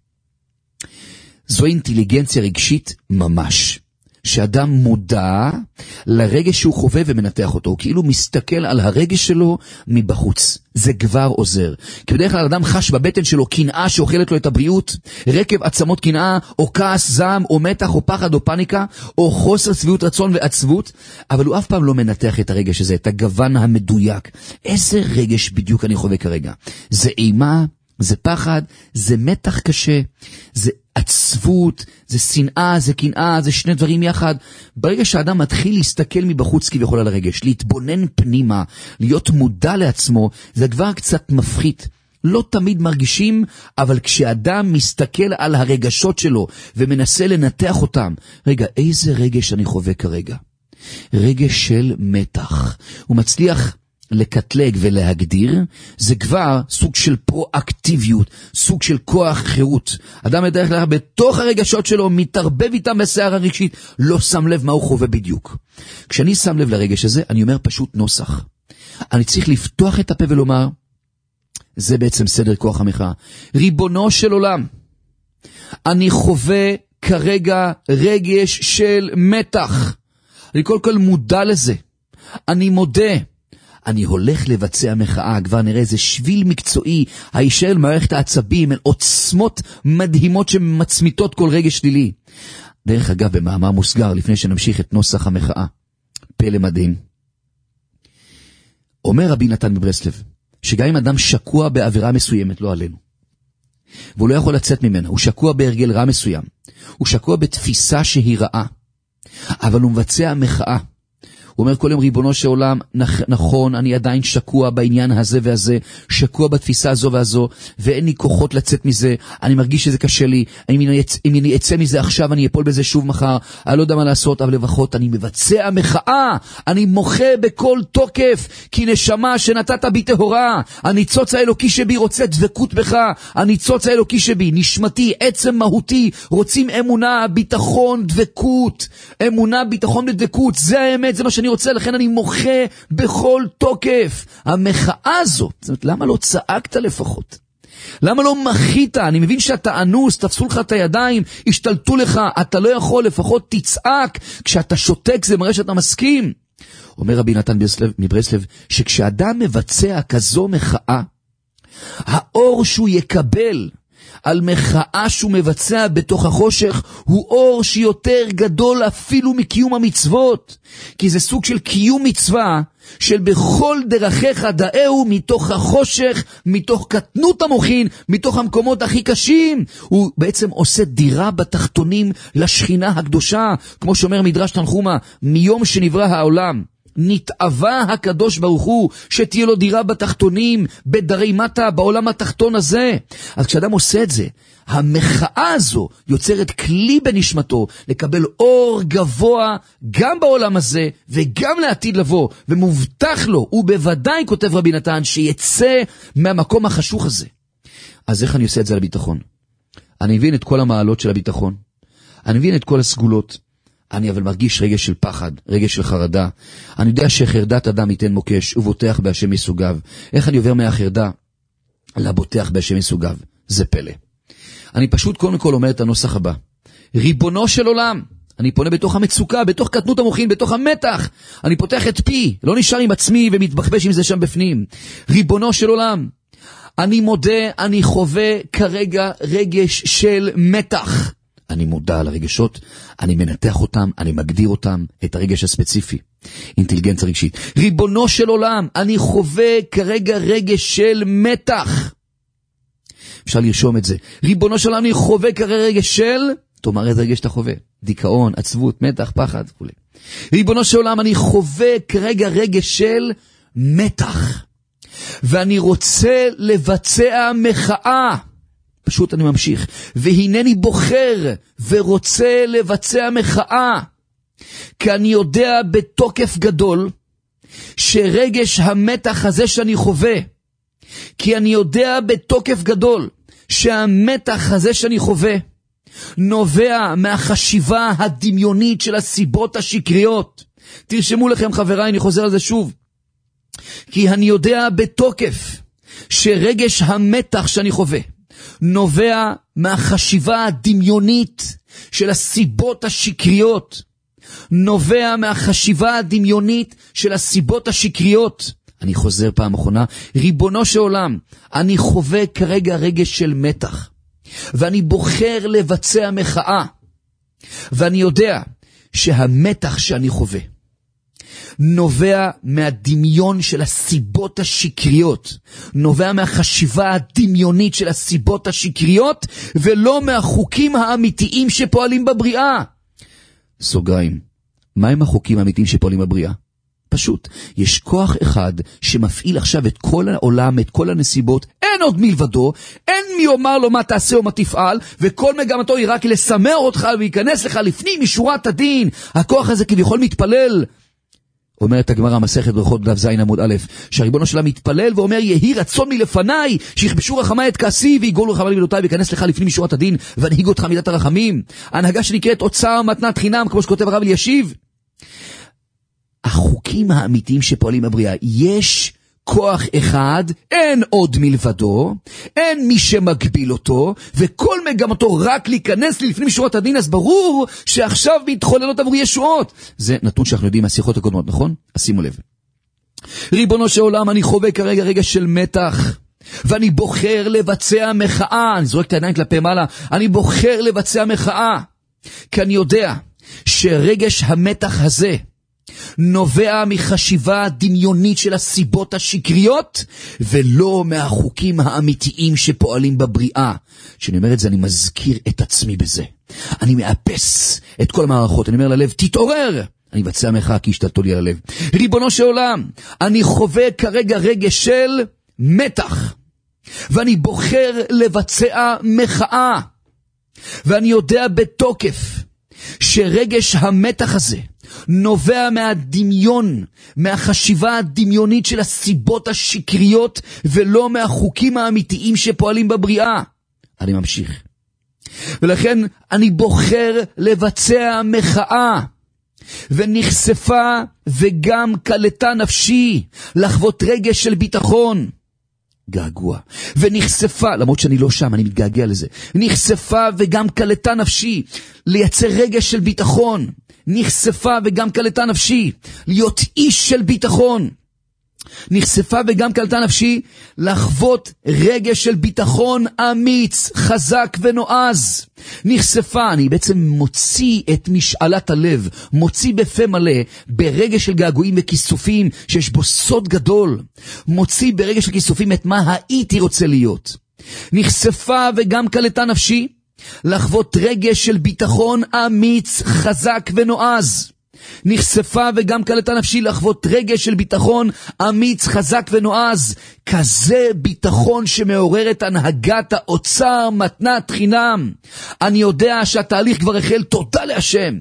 זו אינטליגנציה רגשית ממש. שאדם מודע לרגש שהוא חווה ומנתח אותו. הוא כאילו מסתכל על הרגש שלו מבחוץ. זה כבר עוזר. כי בדרך כלל אדם חש בבטן שלו קנאה שאוכלת לו את הבריאות, רקב עצמות קנאה, או כעס, זעם, או מתח, או פחד, או פניקה, או חוסר שביעות רצון ועצבות, אבל הוא אף פעם לא מנתח את הרגש הזה, את הגוון המדויק. איזה רגש בדיוק אני חווה כרגע? זה אימה, זה פחד, זה מתח קשה, זה עצבות, זה שנאה, זה קנאה, זה שני דברים יחד. ברגע שהאדם מתחיל להסתכל מבחוץ כביכול על הרגש, להתבונן פנימה, להיות מודע לעצמו, זה כבר קצת מפחית. לא תמיד מרגישים, אבל כשאדם מסתכל על הרגשות שלו ומנסה לנתח אותם, רגע, איזה רגש אני חווה כרגע? רגש של מתח. הוא מצליח לקטלג ולהגדיר, זה כבר סוג של פרואקטיביות, סוג של כוח חירות. אדם בדרך כלל בתוך הרגשות שלו מתערבב איתם בשיער הרגשית, לא שם לב מה הוא חווה בדיוק. כשאני שם לב לרגש הזה, אני אומר פשוט נוסח. אני צריך לפתוח את הפה ולומר, זה בעצם סדר כוח המחאה. ריבונו של עולם, אני חווה כרגע רגש של מתח. אני כל כל מודע לזה. אני מודה. אני הולך לבצע מחאה, כבר נראה איזה שביל מקצועי, הישר מערכת העצבים, אל עוצמות מדהימות שמצמיתות כל רגש שלילי. דרך אגב, במאמר מוסגר, לפני שנמשיך את נוסח המחאה, פלא מדהים. אומר רבי נתן מברסלב, שגם אם אדם שקוע בעבירה מסוימת, לא עלינו, והוא לא יכול לצאת ממנה, הוא שקוע בהרגל רע מסוים, הוא שקוע בתפיסה שהיא רעה, אבל הוא מבצע מחאה. הוא אומר כל יום, ריבונו של עולם, נכון, אני עדיין שקוע בעניין הזה והזה, שקוע בתפיסה הזו והזו, ואין לי כוחות לצאת מזה, אני מרגיש שזה קשה לי, אם אני, אם אני אצא מזה עכשיו, אני אפול בזה שוב מחר, אני לא יודע מה לעשות, אבל לפחות אני מבצע מחאה, אני מוחה בכל תוקף, כי נשמה שנתת בי טהורה, הניצוץ האלוקי שבי רוצה דבקות בך, הניצוץ האלוקי שבי, נשמתי, עצם מהותי, רוצים אמונה, ביטחון, דבקות, אמונה, ביטחון ודבקות, זה האמת, זה מה שאני רוצה, לכן אני מוחה בכל תוקף. המחאה הזו, זאת אומרת, למה לא צעקת לפחות? למה לא מחית? אני מבין שאתה אנוס, תפסו לך את הידיים, השתלטו לך, אתה לא יכול, לפחות תצעק, כשאתה שותק זה מראה שאתה מסכים. אומר רבי נתן מברסלב, שכשאדם מבצע כזו מחאה, האור שהוא יקבל על מחאה שהוא מבצע בתוך החושך, הוא אור שיותר גדול אפילו מקיום המצוות, כי זה סוג של קיום מצווה, של בכל דרכיך דאהו, מתוך החושך, מתוך קטנות המוחין, מתוך המקומות הכי קשים, הוא בעצם עושה דירה בתחתונים לשכינה הקדושה, כמו שאומר מדרש תנחומה, מיום שנברא העולם, נתאווה הקדוש ברוך הוא שתהיה לו דירה בתחתונים, בדרי מטה, בעולם התחתון הזה. אז כשאדם עושה את זה, המחאה הזו יוצרת כלי בנשמתו לקבל אור גבוה גם בעולם הזה וגם לעתיד לבוא, ומובטח לו, ובוודאי כותב רבי נתן, שיצא מהמקום החשוך הזה. אז איך אני עושה את זה על הביטחון? אני מבין את כל המעלות של הביטחון, אני מבין את כל הסגולות, אני אבל מרגיש רגש של פחד, רגש של חרדה. אני יודע שחרדת אדם ייתן מוקש, ובוטח בהשם יסוגיו. איך אני עובר מהחרדה לבוטח בהשם יסוגיו? זה פלא. אני פשוט קודם כל אומר את הנוסח הבא. ריבונו של עולם, אני פונה בתוך המצוקה, בתוך קטנות המוחין, בתוך המתח. אני פותח את פי, לא נשאר עם עצמי ומתבחבש עם זה שם בפנים. ריבונו של עולם, אני מודה, אני חווה כרגע רגש של מתח. אני מודע על הרגשות, אני מנתח אותם, אני מגדיר אותם, את הרגש הספציפי. אינטליגנציה רגשית. ריבונו של עולם, אני חווה כרגע רגש של מתח. אפשר לרשום את זה. ריבונו של עולם, אני חווה כרגע רגש של, תאמר איזה רגש אתה חווה. דיכאון, עצבות, מתח, פחד, כו'. ריבונו של עולם, אני חווה כרגע רגש של מתח. ואני רוצה לבצע מחאה. פשוט אני ממשיך. והנני בוחר ורוצה לבצע מחאה. כי אני יודע בתוקף גדול שרגש המתח הזה שאני חווה, כי אני יודע בתוקף גדול שהמתח הזה שאני חווה נובע מהחשיבה הדמיונית של הסיבות השקריות. תרשמו לכם חבריי, אני חוזר על זה שוב. כי אני יודע בתוקף שרגש המתח שאני חווה נובע מהחשיבה הדמיונית של הסיבות השקריות. נובע מהחשיבה הדמיונית של הסיבות השקריות. אני חוזר פעם אחרונה. ריבונו של עולם, אני חווה כרגע רגש של מתח, ואני בוחר לבצע מחאה. ואני יודע שהמתח שאני חווה נובע מהדמיון של הסיבות השקריות, נובע מהחשיבה הדמיונית של הסיבות השקריות, ולא מהחוקים האמיתיים שפועלים בבריאה. סוגריים, מה הם החוקים האמיתיים שפועלים בבריאה? פשוט, יש כוח אחד שמפעיל עכשיו את כל העולם, את כל הנסיבות, אין עוד מלבדו, אין מי אומר לו מה תעשה או מה תפעל, וכל מגמתו היא רק לסמר אותך וייכנס לך לפנים משורת הדין. הכוח הזה כביכול מתפלל. אומרת הגמרא מסכת ברכות דף ז עמוד א', שהריבונו שלה מתפלל ואומר יהי רצון מלפניי, שיכבשו רחמי את כעסי ויגאלו רחמי מילותיי, וייכנס לך לפנים משורת הדין ואנהיג אותך מידת הרחמים. ההנהגה שנקראת אוצר מתנת חינם, כמו שכותב הרב אלישיב. החוקים האמיתיים שפועלים בבריאה, יש כוח אחד, אין עוד מלבדו, אין מי שמגביל אותו, וכל מגמתו רק להיכנס לפנים משורת הדין, אז ברור שעכשיו מתחוללות עבור ישועות. זה נתון שאנחנו יודעים מהשיחות הקודמות, נכון? אז שימו לב. ריבונו של עולם, אני חווה כרגע רגע של מתח, ואני בוחר לבצע מחאה. אני זורק את העיניים כלפי מעלה, אני בוחר לבצע מחאה, כי אני יודע שרגש המתח הזה נובע מחשיבה דמיונית של הסיבות השקריות, ולא מהחוקים האמיתיים שפועלים בבריאה. כשאני אומר את זה, אני מזכיר את עצמי בזה. אני מאפס את כל המערכות, אני אומר ללב, תתעורר. אני מבצע מחאה כי השתלטו לי על הלב. ריבונו של עולם, אני חווה כרגע רגש של מתח, ואני בוחר לבצע מחאה, ואני יודע בתוקף שרגש המתח הזה נובע מהדמיון, מהחשיבה הדמיונית של הסיבות השקריות, ולא מהחוקים האמיתיים שפועלים בבריאה. אני ממשיך. ולכן אני בוחר לבצע מחאה, ונחשפה וגם קלטה נפשי לחוות רגש של ביטחון, געגוע, ונחשפה, למרות שאני לא שם, אני מתגעגע לזה, נחשפה וגם קלטה נפשי לייצר רגש של ביטחון, נחשפה וגם קלטה נפשי להיות איש של ביטחון, נחשפה וגם קלטה נפשי לחוות רגש של ביטחון אמיץ, חזק ונועז. נחשפה, אני בעצם מוציא את משאלת הלב, מוציא בפה מלא, ברגש של געגועים וכיסופים שיש בו סוד גדול, מוציא ברגש של כיסופים את מה הייתי רוצה להיות. נחשפה וגם קלטה נפשי לחוות רגש של ביטחון אמיץ, חזק ונועז. נחשפה וגם קלטה נפשי לחוות רגש של ביטחון אמיץ, חזק ונועז, כזה ביטחון שמעורר את הנהגת האוצר מתנת חינם. אני יודע שהתהליך כבר החל, תודה להשם.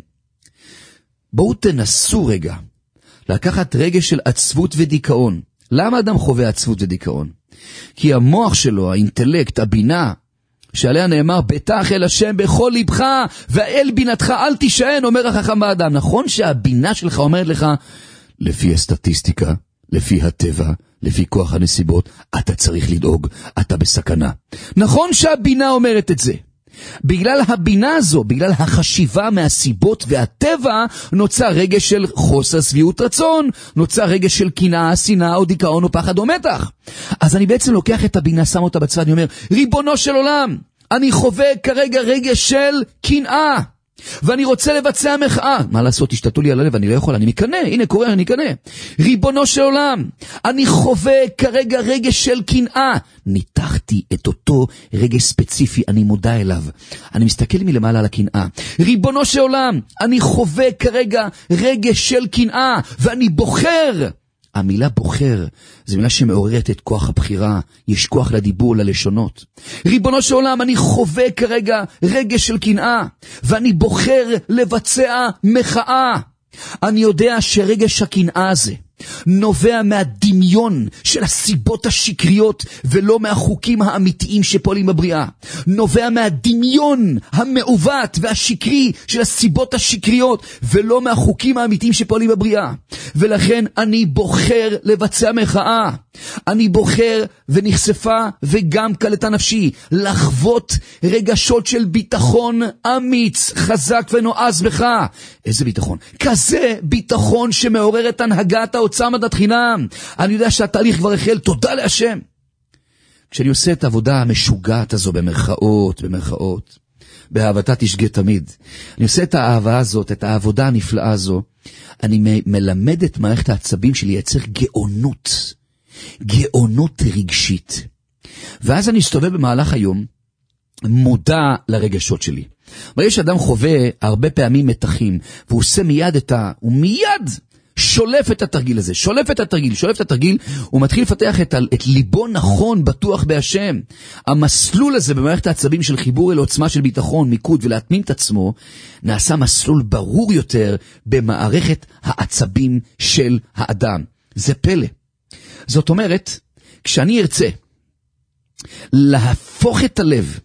בואו תנסו רגע לקחת רגש של עצבות ודיכאון. למה אדם חווה עצבות ודיכאון? כי המוח שלו, האינטלקט, הבינה, שעליה נאמר בטח אל השם בכל לבך ואל בינתך אל תישען, אומר החכם באדם. נכון שהבינה שלך אומרת לך, לפי הסטטיסטיקה, לפי הטבע, לפי כוח הנסיבות, אתה צריך לדאוג, אתה בסכנה. נכון שהבינה אומרת את זה. בגלל הבינה הזו, בגלל החשיבה מהסיבות והטבע, נוצר רגש של חוסר שביעות רצון, נוצר רגש של קנאה, שנאה או דיכאון או פחד או מתח. אז אני בעצם לוקח את הבינה, שם אותה בצד, אני אומר, ריבונו של עולם, אני חווה כרגע רגש של קנאה, ואני רוצה לבצע מחאה. מה לעשות? השתתו לי על הלב, אני לא יכול, אני מקנה, הנה קורא, אני מקנה. ריבונו של עולם, אני חווה כרגע רגש של קנאה. ניתחתי את אותו רגש ספציפי, אני מודע אליו. אני מסתכל מלמעלה על הקנאה. ריבונו של עולם, אני חווה כרגע רגש של קנאה, ואני בוחר. המילה בוחר זו מילה שמעוררת את כוח הבחירה, יש כוח לדיבור, ללשונות. ריבונו של עולם, אני חווה כרגע רגש של קנאה, ואני בוחר לבצע מחאה. אני יודע שרגש הקנאה הזה נובע מהדמיון של הסיבות השקריות, ולא מהחוקים האמיתיים שפועלים בבריאה. נובע מהדמיון המעוות והשקרי של הסיבות השקריות, ולא מהחוקים האמיתיים שפועלים בבריאה. ולכן אני בוחר לבצע מחאה. אני בוחר ונחשפה וגם קלטה נפשי לחוות רגשות של ביטחון אמיץ, חזק ונועז בך. איזה ביטחון? כזה ביטחון שמעורר את הנהגת האוצר מתנת חינם. אני יודע שהתהליך כבר החל, תודה להשם. כשאני עושה את העבודה המשוגעת הזו במרכאות, במרכאות, באהבתה תשגה תמיד. אני עושה את האהבה הזאת, את העבודה הנפלאה הזו, אני מ- מלמד את מערכת העצבים שלי לייצר גאונות, גאונות רגשית. ואז אני אסתובב במהלך היום, מודע לרגשות שלי. אבל יש אדם חווה הרבה פעמים מתחים, והוא עושה מיד את ה... הוא מיד שולף את התרגיל הזה, שולף את התרגיל, שולף את התרגיל, הוא מתחיל לפתח את, ה... את ליבו נכון, בטוח בהשם. המסלול הזה במערכת העצבים של חיבור אל עוצמה של ביטחון, מיקוד ולהתמים את עצמו, נעשה מסלול ברור יותר במערכת העצבים של האדם. זה פלא. זאת אומרת, כשאני ארצה להפוך את הלב,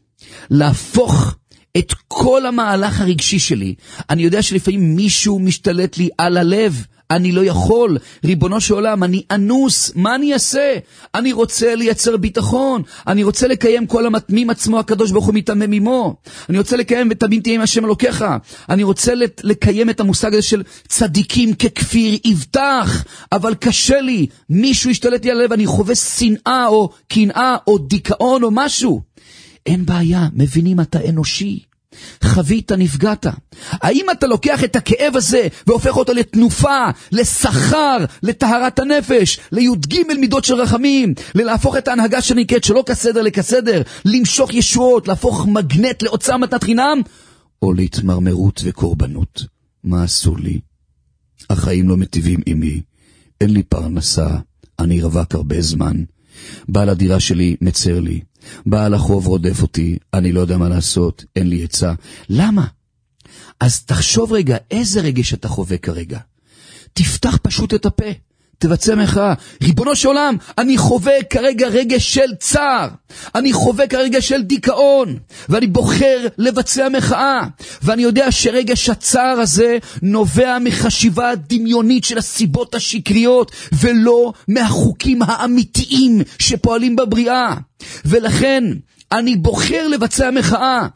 להפוך את כל המהלך הרגשי שלי, אני יודע שלפעמים מישהו משתלט לי על הלב, אני לא יכול, ריבונו של עולם, אני אנוס, מה אני אעשה? אני רוצה לייצר ביטחון, אני רוצה לקיים כל המתמים עצמו הקדוש ברוך הוא מתאמם עמו, אני רוצה לקיים ותמים תהיה עם השם אלוקיך, אני רוצה לקיים את המושג הזה של צדיקים ככפיר יבטח, אבל קשה לי, מישהו ישתלט לי על הלב, אני חווה שנאה או קנאה או דיכאון או משהו. אין בעיה, מבינים אתה אנושי, חווית, נפגעת. האם אתה לוקח את הכאב הזה והופך אותו לתנופה, לשכר, לטהרת הנפש, לי"ג מידות של רחמים, ללהפוך את ההנהגה שנקראת שלא כסדר לכסדר, למשוך ישועות, להפוך מגנט לעוצר מתנת חינם, או להתמרמרות וקורבנות? מה עשו לי? החיים לא מטיבים עמי, אין לי פרנסה, אני רווק הרבה זמן, בעל הדירה שלי מצר לי, בעל החוב רודף אותי, אני לא יודע מה לעשות, אין לי עצה. למה? אז תחשוב רגע, איזה רגש אתה חווה כרגע? תפתח פשוט את הפה, תבצע מחאה. ריבונו של עולם, אני חווה כרגע רגש של צער, אני חווה כרגע של דיכאון, ואני בוחר לבצע מחאה, ואני יודע שרגש הצער הזה נובע מחשיבה דמיונית של הסיבות השקריות, ולא מהחוקים האמיתיים שפועלים בבריאה. ולכן אני בוחר לבצע מחאה,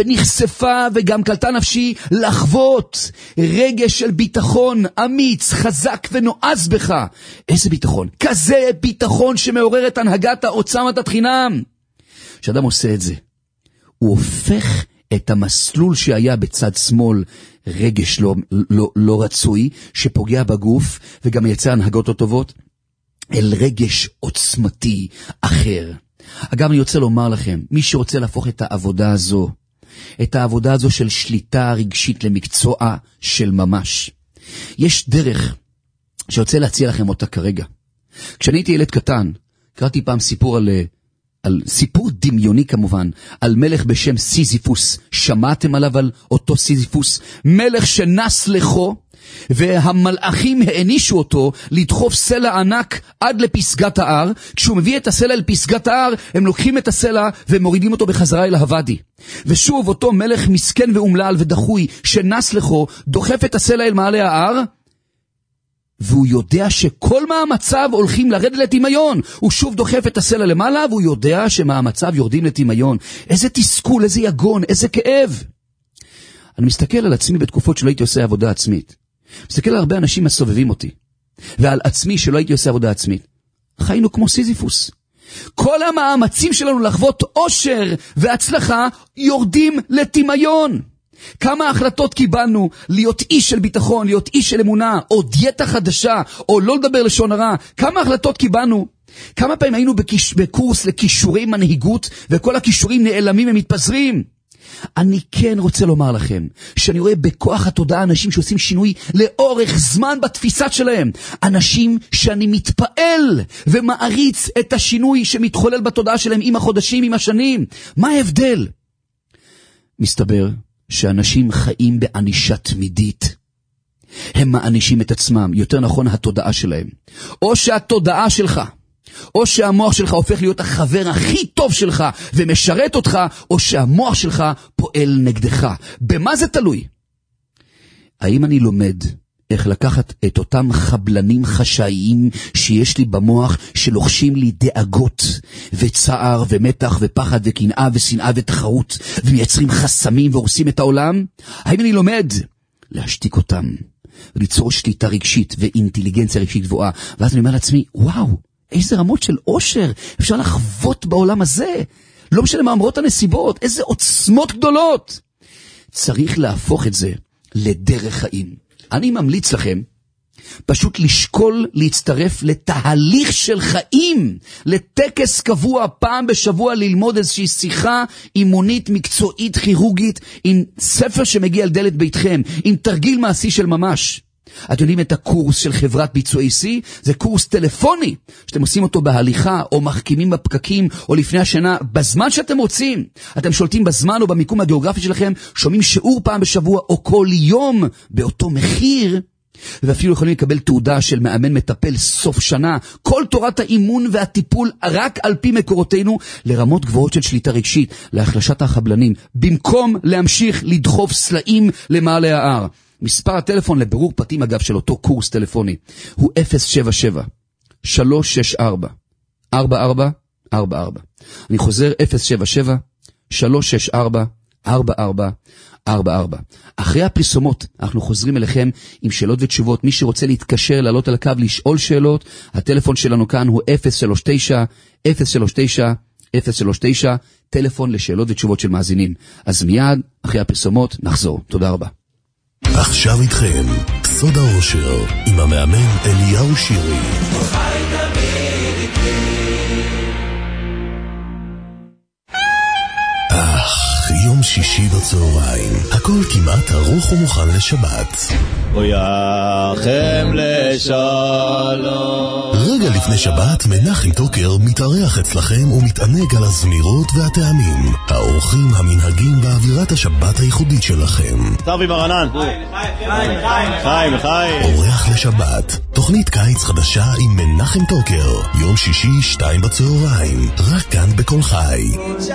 ונחשפה וגם קלטה נפשי לחוות רגש של ביטחון אמיץ, חזק ונועז בך. איזה ביטחון? כזה ביטחון שמעורר את הנהגת העוצמת התחינם. כשאדם עושה את זה, הוא הופך את המסלול שהיה בצד שמאל, רגש לא, לא, לא רצוי, שפוגע בגוף וגם יצא הנהגות לא טובות, אל רגש עוצמתי אחר. אגב, אני רוצה לומר לכם, מי שרוצה להפוך את העבודה הזו, את העבודה הזו של שליטה רגשית למקצוע של ממש, יש דרך שרוצה להציע לכם אותה כרגע. כשאני הייתי ילד קטן, קראתי פעם סיפור על, על סיפור דמיוני כמובן, על מלך בשם סיזיפוס. שמעתם עליו, על אותו סיזיפוס? מלך שנס לחו, והמלאכים הענישו אותו לדחוף סלע ענק עד לפסגת ההר. כשהוא מביא את הסלע לפסגת ההר, הם לוקחים את הסלע ומורידים אותו בחזרה אל הוואדי. ושוב אותו מלך מסכן ואומלל ודחוי שנס לחו, דוחף את הסלע אל מעלה ההר, והוא יודע שכל מאמציו הולכים לרדת לתימיון. הוא שוב דוחף את הסלע למעלה, והוא יודע שמאמציו יורדים לתימיון. איזה תסכול, איזה יגון, איזה כאב. אני מסתכל על עצמי בתקופות שלא הייתי עושה עבודה עצמית. מסתכל על הרבה אנשים מסובבים אותי, ועל עצמי שלא הייתי עושה עבודה עצמית. חיינו כמו סיזיפוס. כל המאמצים שלנו לחוות אושר והצלחה יורדים לתימיון. כמה החלטות קיבלנו להיות איש של ביטחון, להיות איש של אמונה, או דיאטה חדשה, או לא לדבר לשון הרע. כמה החלטות קיבלנו? כמה פעמים היינו בקיש, בקורס לכישורי מנהיגות, וכל הכישורים נעלמים ומתפזרים? אני כן רוצה לומר לכם, שאני רואה בכוח התודעה אנשים שעושים שינוי לאורך זמן בתפיסה שלהם. אנשים שאני מתפעל ומעריץ את השינוי שמתחולל בתודעה שלהם עם החודשים, עם השנים. מה ההבדל? מסתבר שאנשים חיים בענישה תמידית. הם מענישים את עצמם, יותר נכון התודעה שלהם. או שהתודעה שלך, או שהמוח שלך הופך להיות החבר הכי טוב שלך ומשרת אותך, או שהמוח שלך פועל נגדך. במה זה תלוי? האם אני לומד איך לקחת את אותם חבלנים חשאיים שיש לי במוח, שלוחשים לי דאגות וצער ומתח ופחד וקנאה ושנאה ותחרות, ומייצרים חסמים והורסים את העולם? האם אני לומד להשתיק אותם וליצור שליטה רגשית ואינטליגנציה רגשית גבוהה, ואז אני אומר לעצמי, וואו, איזה רמות של אושר אפשר לחוות בעולם הזה, לא משנה מאמרות הנסיבות, איזה עוצמות גדולות. צריך להפוך את זה לדרך חיים. אני ממליץ לכם פשוט לשקול להצטרף לתהליך של חיים, לטקס קבוע פעם בשבוע, ללמוד איזושהי שיחה אימונית מקצועית כירורגית עם ספר שמגיע על דלת ביתכם, עם תרגיל מעשי של ממש. אתם יודעים את הקורס של חברת ביצועי C? זה קורס טלפוני שאתם עושים אותו בהליכה או מחכימים בפקקים או לפני השינה, בזמן שאתם רוצים. אתם שולטים בזמן או במיקום הגיאוגרפי שלכם, שומעים שיעור פעם בשבוע או כל יום באותו מחיר, ואפילו יכולים לקבל תעודה של מאמן מטפל סוף שנה. כל תורת האימון והטיפול רק על פי מקורותינו, לרמות גבוהות של שליטה רגשית, להחלשת החבלנים, במקום להמשיך לדחוף סלעים למעלה ההר. מספר הטלפון לבירור פרטים אגב של אותו קורס טלפוני הוא אפס שבע שבע שלוש שש ארבע ארבע ארבע ארבע ארבע. אני חוזר, אפס שבע שבע שלוש שש ארבע ארבע ארבע ארבע ארבע. אחרי הפרסומות אנחנו חוזרים אליכם עם שאלות ותשובות. מי שרוצה להתקשר, לעלות על הקו, לשאול שאלות, הטלפון שלנו כאן הוא אפס שלוש תשע אפס שלוש תשע אפס שלוש תשע, טלפון לשאלות ותשובות של מאזינים. אז מיד אחרי הפרסומות נחזור. תודה רבה. עכשיו איתכם סוד האושר עם המאמן אליהו שירי. אך, יום שישי בצהריים, הכל כמעט ערוך ומוכן לשבת. ויחם לשלום. רגע לפני שבת, מנחם טוקר מתארח אצלכם ומתענג על הזמירות והטעמים, האורחים, המנהגים ואווירת השבת הייחודית שלכם. סבי ברנן. חיים, חיים, חיים, חיים. אורח לשבת, תוכנית קיץ חדשה עם מנחם טוקר, יום שישי שתיים בצהריים, רק כאן בכל חי.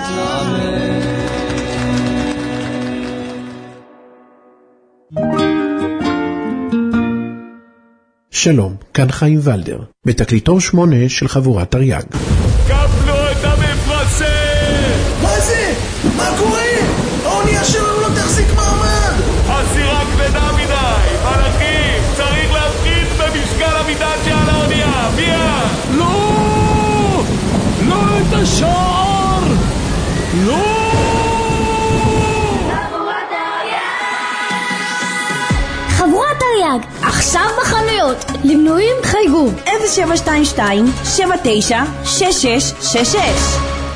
שלום, כאן חיים ולדר, בתקליטור שמונה של חבורת תרי"ג. קפנו את המפרסה! מה זה? מה קורה? האונייה שלנו לא תחזיק מעמד! הסירה כבדה מדי! מלאכים! צריך להפחית במשקל המטען שעל האונייה! מיד! לא! לא את השער! לא! חבורת תרי"ג, עכשיו בחנויות, למנויים חייגו אפס שבע שתיים שתיים שבע תשע שש שש שש שש.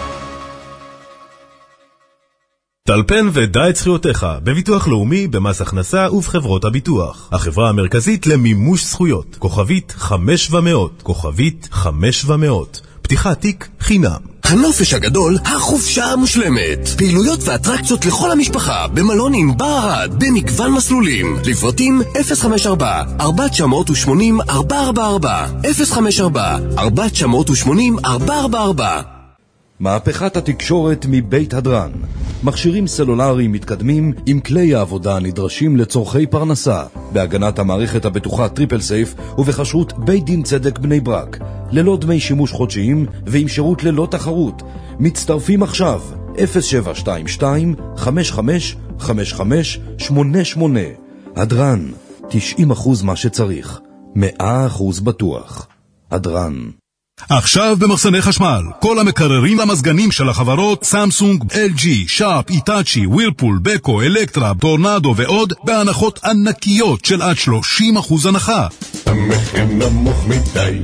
טלפן ודע את זכויותיך בביטוח לאומי, במס הכנסה ובחברות הביטוח. החברה המרכזית למימוש זכויות, כוכבית חמש ומאות, כוכבית חמש ומאות. פתיחת תיק חינם. הנופש הגדול, החופשה המושלמת. פעילויות ואטרקציות לכל המשפחה במלון ענבר ערד במגוון מסלולים. לפרטים אפס חמש ארבע ארבע תשע שמונה ארבע ארבע ארבע אפס חמש ארבע ארבע תשע שמונה ארבע ארבע ארבע. מהפכת התקשורת מבית הדרן. מכשירים סלולריים מתקדמים עם כלי העבודה הנדרשים לצורכי פרנסה, בהגנת המערכת הבטוחה טריפל סייף ובחשרות בית דין צדק בני ברק, ללא דמי שימוש חודשיים ועם שירות ללא תחרות. מצטרפים עכשיו אפס שבע שתיים שתיים חמש חמש חמש חמש שמונה שמונה. הדרן, תשעים אחוז מה שצריך, מאה אחוז בטוח. הדרן. עכשיו במחסני חשמל, כל המקררים והמזגנים של החברות סמסונג, אל ג'י, שרפ, איטאצ'י, ווירפול, בקו, אלקטרה, טורנדו ועוד, בהנחות ענקיות של עד שלושים אחוז הנחה. המחיר נמוך מדי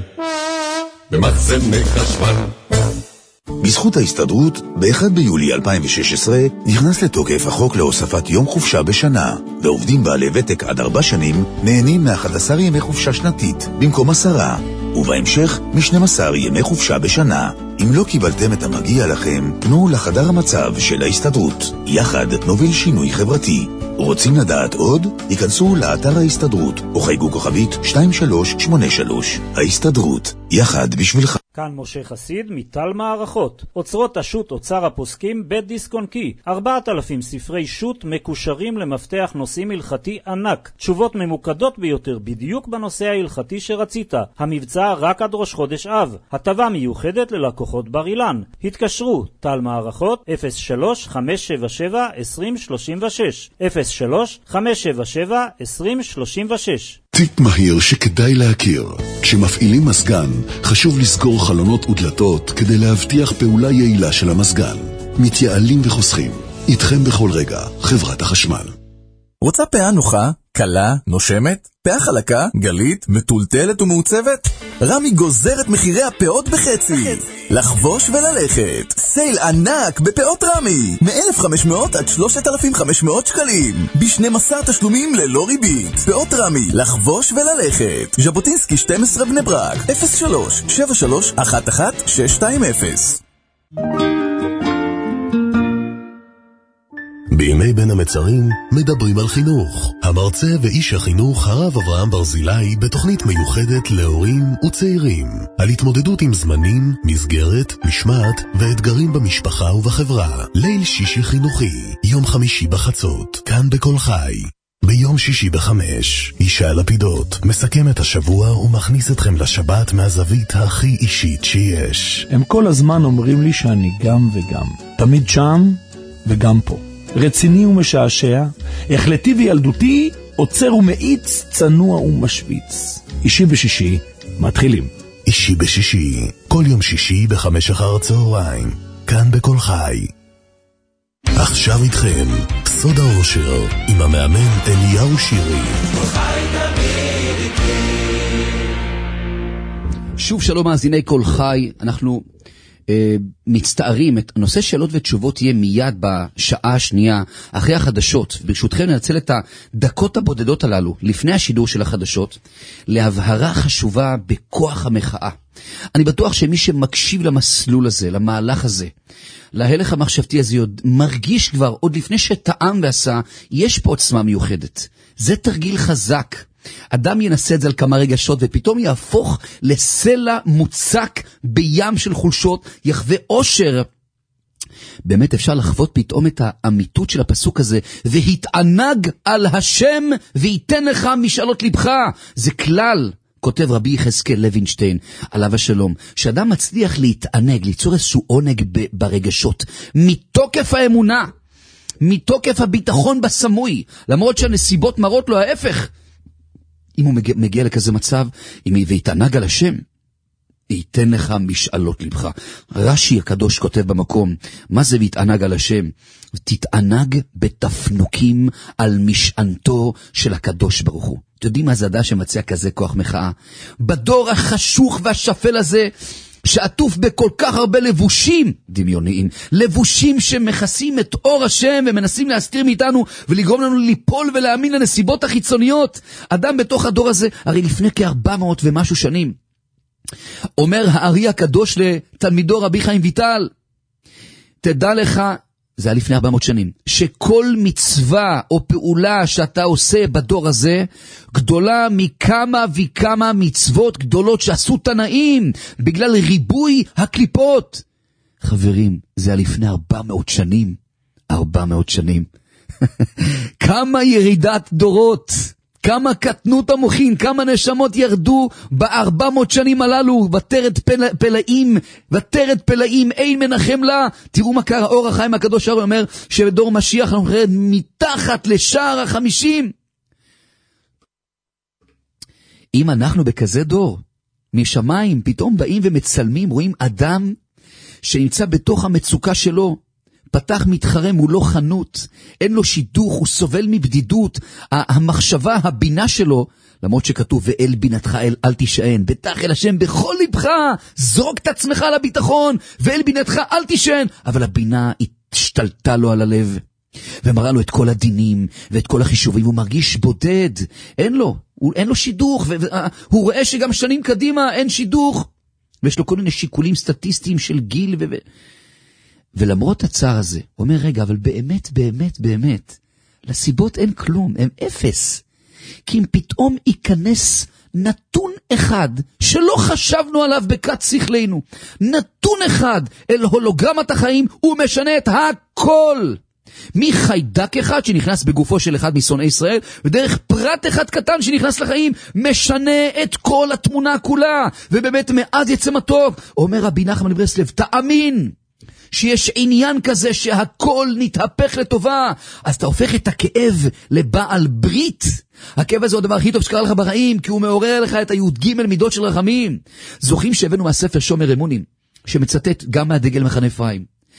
במחסני חשמל. בזכות ההסתדרות, ב-אחד ביולי אלפיים ושש עשרה נכנס לתוקף החוק להוספת יום חופשה בשנה, ועובדים בעלי ותק עד ארבע שנים נהנים מ-אחד עשר ימי חופשה שנתית במקום עשרה, ובהמשך מ-שנים עשר ימי חופשה בשנה. אם לא קיבלתם את המגיע לכם, פנו לחדר המצב של ההסתדרות. יחד נוביל שינוי חברתי. רוצים לדעת עוד? ייכנסו לאתר ההסתדרות או חייגו כוכבית שתיים שלוש שמונה שלוש. ההסתדרות, יחד בשבילך. כאן משה חסיד מטל מערכות. אוצרות השו"ת אוצר הפוסקים בית דיסק און קי. ארבעת אלפים ספרי שו"ת מקושרים למפתח נושאים הלכתי ענק. תשובות ממוקדות ביותר בדיוק בנושא ההלכתי שרצית. המבצע רק עד ראש חודש אב. הטבה מיוחדת ללקוחות בר אילן. התקשרו טל מערכות אפס שלוש חמש שבע שבע עשרים שלושים ושש אפס שלוש חמש שבע שבע עשרים שלושים ושש. טיפ מהיר שכדאי להכיר. כשמפעילים מזגן, חשוב לסגור חלונות ודלתות כדי להבטיח פעולה יעילה של המזגן. מתייעלים וחוסכים. איתכם בכל רגע, חברת החשמל. רוצה פאה נוחה, קלה, נושמת? פאה חלקה, גלית, מטולטלת ומעוצבת? רמי גוזרת מחירי הפאות בחצי. לחבוש וללכת. סייל ענק בפאות רמי. מ-אלף וחמש מאות עד שלושת אלפים וחמש מאות שקלים. ב-שנים עשר תשלומים ללא ריבית. פאות רמי, לחבוש וללכת. ז'בוטינסקי שתים עשרה בני ברק. אפס שלוש שבע שלוש אחת אחת שש שתיים אפס. בימי בין המצרים מדברים על חינוך. המרצה ואיש החינוך הרב אברהם ברזילי בתוכנית מיוחדת להורים וצעירים על התמודדות עם זמנים, מסגרת, משמעת ואתגרים במשפחה ובחברה. ליל שישי חינוכי, יום חמישי בחצות, כאן בכל חי. ביום שישי בחמש, אישה לפידות מסכם את השבוע ומכניס אתכם לשבת מהזווית הכי אישית שיש. הם כל הזמן אומרים לי שאני גם וגם, תמיד שם וגם פה. רציני ומשעשע, החלטי וילדותי, עוצר ומאיץ, צנוע ומשוויץ. אישי בשישי, מתחילים. אישי בשישי, כל יום שישי בחמש אחר הצהריים, כאן בכל חי. עכשיו איתכם, סוד האושר, עם המאמן אליהו שירי. שוב שלום מאזיני כל חי, אנחנו אה, מצטערים, את הנושא שאלות ותשובות יהיה מיד בשעה השנייה, אחרי החדשות. ברשותכם ננצל את הדקות הבודדות הללו, לפני השידור של החדשות, להבהרה חשובה בכוח המחאה. אני בטוח שמי שמקשיב למסלול הזה, למהלך הזה, להלך המחשבתי הזה, מרגיש כבר, עוד לפני שטעם ועשה, יש פה עוצמה מיוחדת. זה תרגיל חזק. אדם ינסה את זה על כמה רגשות, ופתאום יהפוך לסלע מוצק בים של חולשות, יחווה אושר. באמת אפשר לחוות פתאום את האמיתות של הפסוק הזה, והתענג על השם, ויתן לך משאלות לבך. זה כלל. כותב רבי יחזקאל לוינשטיין, עליו השלום, שאדם מצליח להתענג, ליצור איזשהו עונג ברגשות, מתוקף האמונה, מתוקף הביטחון בסמוי, למרות שהנסיבות מראות לו ההפך. אם הוא מגיע, מגיע לכזה מצב, אם היא והתענג על השם, ייתן לך משאלות לבך. רש"י הקדוש כותב במקום, מה זה והתענג על השם? תתענג בתפנוקים על משענתו של הקדוש ברוך הוא. אתם יודעים מה זה אדם שמציע כזה כוח מחאה? בדור החשוך והשפל הזה, שעטוף בכל כך הרבה לבושים דמיוניים, לבושים שמכסים את אור השם ומנסים להסתיר מאיתנו ולגרום לנו ליפול ולהאמין לנסיבות החיצוניות. אדם בתוך הדור הזה, הרי לפני כארבע מאות ומשהו שנים, אומר הארי הקדוש לתלמידו רבי חיים ויטל, תדע לך, זה היה לפני ארבע מאות שנים, שכל מצווה או פעולה שאתה עושה בדור הזה, גדולה מכמה וכמה מצוות גדולות שעשו תנאים, בגלל ריבוי הקליפות. חברים, זה היה לפני ארבע מאות שנים. ארבע מאות שנים. כמה ירידת דורות. כמה קטנות המוחין, כמה נשמות ירדו בארבע מאות שנים הללו, ותרד פלא, פלאים, ותרד פלאים, אין מנחם לה. תראו מה קרה, אור החיים הקדוש הרי אומר, שבדור משיח אנחנו נרד מתחת לשער החמישים. אם אנחנו בכזה דור, משמיים פתאום באים ומצלמים, רואים אדם שנמצא בתוך המצוקה שלו, פתח מתחרה מולו חנות, אין לו שידוך, הוא סובל מבדידות, המחשבה, הבינה שלו, למרות שכתוב, ואל בינתך אל, אל תישען, בטח אל השם בכל לבך, זרוק את עצמך על הביטחון, ואל בינתך אל תישען, אבל הבינה השתלטה לו על הלב, ומראה לו את כל הדינים, ואת כל החישובים, הוא מרגיש בודד, אין לו, הוא, אין לו שידוך, והוא רואה שגם שנים קדימה אין שידוך, ויש לו כל מיני שיקולים סטטיסטיים של גיל ו... ולמרות הצער הזה, הוא אומר, רגע, אבל באמת, באמת, באמת, לסיבות אין כלום, הם אפס. כי אם פתאום ייכנס נתון אחד, שלא חשבנו עליו בקט שכלנו, נתון אחד אל הולוגרמת החיים, הוא משנה את הכל. מחיידק אחד שנכנס בגופו של אחד משונאי ישראל, ודרך פרט אחד קטן שנכנס לחיים, משנה את כל התמונה כולה. ובאמת מאז יצא מתוק, אומר רבי נחמן מברסלב, תאמין. שיש עניין כזה שהכל נתהפך לטובה, אז אתה הופך את הכאב לבעל ברית. הכאב הזה הוא הדבר הכי טוב שקרה לך ברעים, כי הוא מעורר לך את היוד ג' מידות של רחמים. זוכרים שהבאנו מהספר שומר אמונים, שמצטט גם מהדגל מחנה אפרים,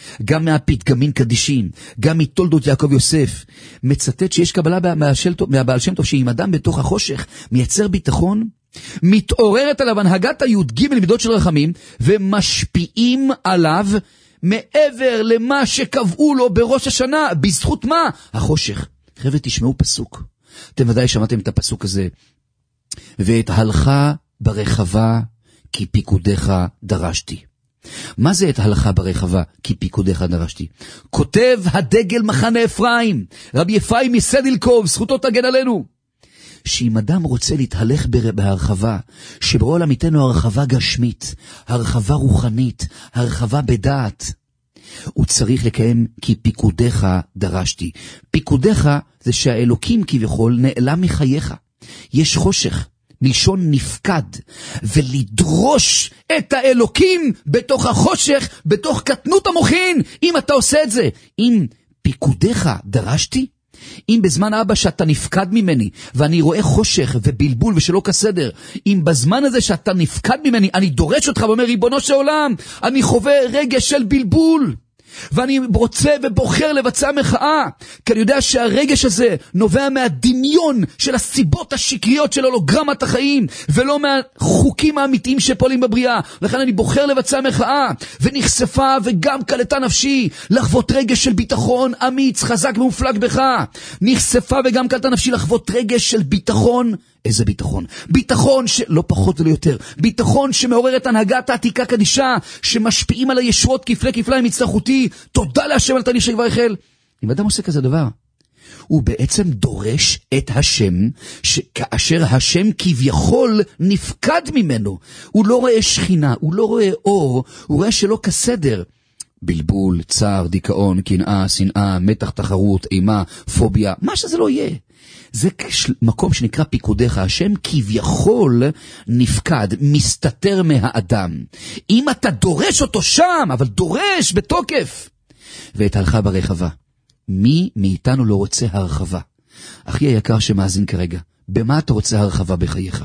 גם מהפתגמים קדישים, גם מתולדות יעקב יוסף, מצטט שיש קבלה מהבעל שם טוב, שאם אדם בתוך החושך מייצר ביטחון, מתעוררת עליו הנהגת הי"ג למידות של רחמים, ומשפיעים עליו מעבר למה שקבעו לו בראש השנה. בזכות מה? החושך. חבר'ה, תשמעו פסוק. אתם ודאי שמעתם את הפסוק הזה. ואת הלכה ברחבה כי פיקודך דרשתי. מה זה את הלכה ברחבה כי פיקודך דרשתי? כותב הדגל מחנה אפרים, רבי אפרים מסדילקוב, זכותו תגן עלינו, שאם אדם רוצה להתהלך בהרחבה, שבעולם ייתנו הרחבה גשמית, הרחבה רוחנית, הרחבה בדעת, הוא צריך לקיים כי פיקודך דרשתי. פיקודך זה שהאלוקים כביכול נעלם מחייך. יש חושך, מלשון נפקד, ולדרוש את האלוקים בתוך החושך, בתוך קטנות המוחין. אם אתה עושה את זה, אם פיקודך דרשתי, אם בזמן אבא שאתה נפקד ממני, ואני רואה חושך ובלבול ושלא כסדר, אם בזמן הזה שאתה נפקד ממני, אני דורש אותך ואומר, ריבונו של עולם, אני חווה רגש של בלבול, ואני רוצה ובוחר לבצע מחאה, כי אני יודע שהרגש הזה נובע מהדמיון של הסיבות השקריות של הולוגרמת החיים, ולא מהחוקים האמיתיים שפועלים בבריאה. לכן אני בוחר לבצע מחאה, ונחשפה וגם קלטה נפשי לחוות רגש של ביטחון אמיץ, חזק ומופלג בך. נחשפה וגם קלטה נפשי לחוות רגש של ביטחון. איזה ביטחון? ביטחון שלא פחות ולא יותר, ביטחון שמעורר את הנהגת העתיקה קדישה, שמשפיעים על הישועות כפלי כפליים מצטרכותי. תודה להשם על תהליך שכבר החל. אם אדם עושה כזה דבר, הוא בעצם דורש את השם, שכאשר השם כביכול נפקד ממנו, הוא לא רואה שכינה, הוא לא רואה אור, הוא רואה שלא כסדר. בלבול, צער, דיכאון, קנאה, שנאה, מתח, תחרות, אימה, פוביה, מה שזה לא יהיה. זה מקום שנקרא פיקודך. השם כביכול נפקד, מסתתר מהאדם. אם אתה דורש אותו שם, אבל דורש בתוקף. ואת הלכה ברחבה. מי מאיתנו לא רוצה הרחבה? אחי היקר שמאזין כרגע, במה אתה רוצה הרחבה בחייך?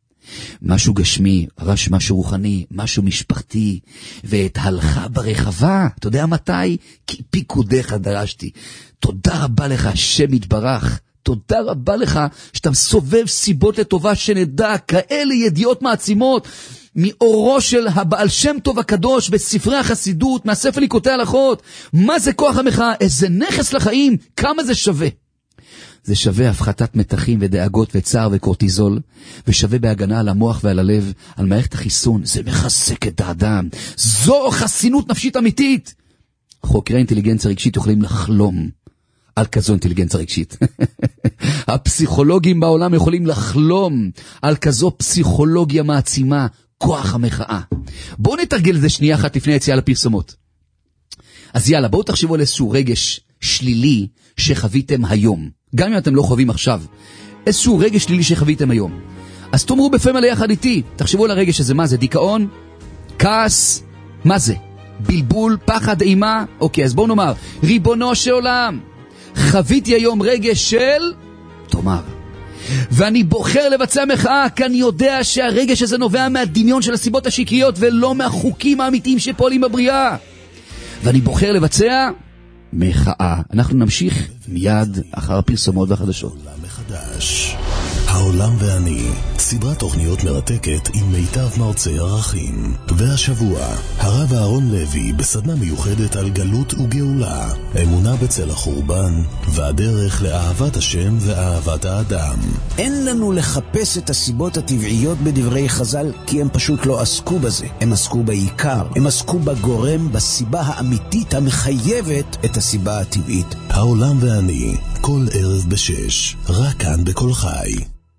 משהו גשמי, רש משהו רוחני, משהו משפחתי, ואת הלכה ברחבה, אתה יודע מתי? כי פיקודך דרשתי. תודה רבה לך, השם יתברך. תודה רבה לך שאתה מסובב סיבות לטובה, שנדע כאלה ידיעות מעצימות מאורו של הבעל שם טוב הקדוש בספרי החסידות, מהספר ליקוטי הלכות. מה זה כוח המחאה? איזה נכס לחיים, כמה זה שווה. זה שווה הפחתת מתחים ודאגות וצער וקורטיזול, ושווה בהגנה על המוח ועל הלב, על מערכת החיסון. זה מחזק את האדם. זו חסינות נפשית אמיתית. חוקרי אינטליגנציה רגשית יכולים לחלום על כזו אינטליגנציה רגשית. הפסיכולוגים בעולם יכולים לחלום על כזו פסיכולוגיה מעצימה, כוח המחאה. בואו נתרגל את זה שנייה אחת לפני היציאה לפרסומות. אז יאללה, בואו תחשבו על איזשהו רגש שלילי שחוויתם היום. גם אם אתם לא חווים עכשיו. איזשהו רגש שלילי שחוויתם היום. אז תאמרו בפה מלא יחד איתי. תחשבו על הרגש הזה. מה זה? דיכאון? כעס? מה זה? בלבול? פחד? אימה? אוקיי, אז בואו נאמר. ריבונו של עולם, חוויתי היום רגש של תומר. ואני בוחר לבצע מחאה, כי אני יודע שהרגש הזה נובע מהדמיון של הסיבות השקריות, ולא מהחוקים האמיתיים שפועלים בבריאה. ואני בוחר לבצע מחאה. אנחנו נמשיך מיד אחר הפרסומות והחדשות. מחדש. העולם ואני, סדרת תוכניות מרתקת עם מיטב מרצי ערכים. והשבוע, הרב אהרון לוי בסדנה מיוחדת על גלות וגאולה, אמונה בצל החורבן, והדרך לאהבת השם ואהבת האדם. אין לנו לחפש את הסיבות הטבעיות בדברי חז"ל, כי הם פשוט לא עסקו בזה. הם עסקו בעיקר, הם עסקו בגורם, בסיבה האמיתית המחייבת את הסיבה הטבעית. העולם ואני, כל ערב בשש, רק כאן בכל חי.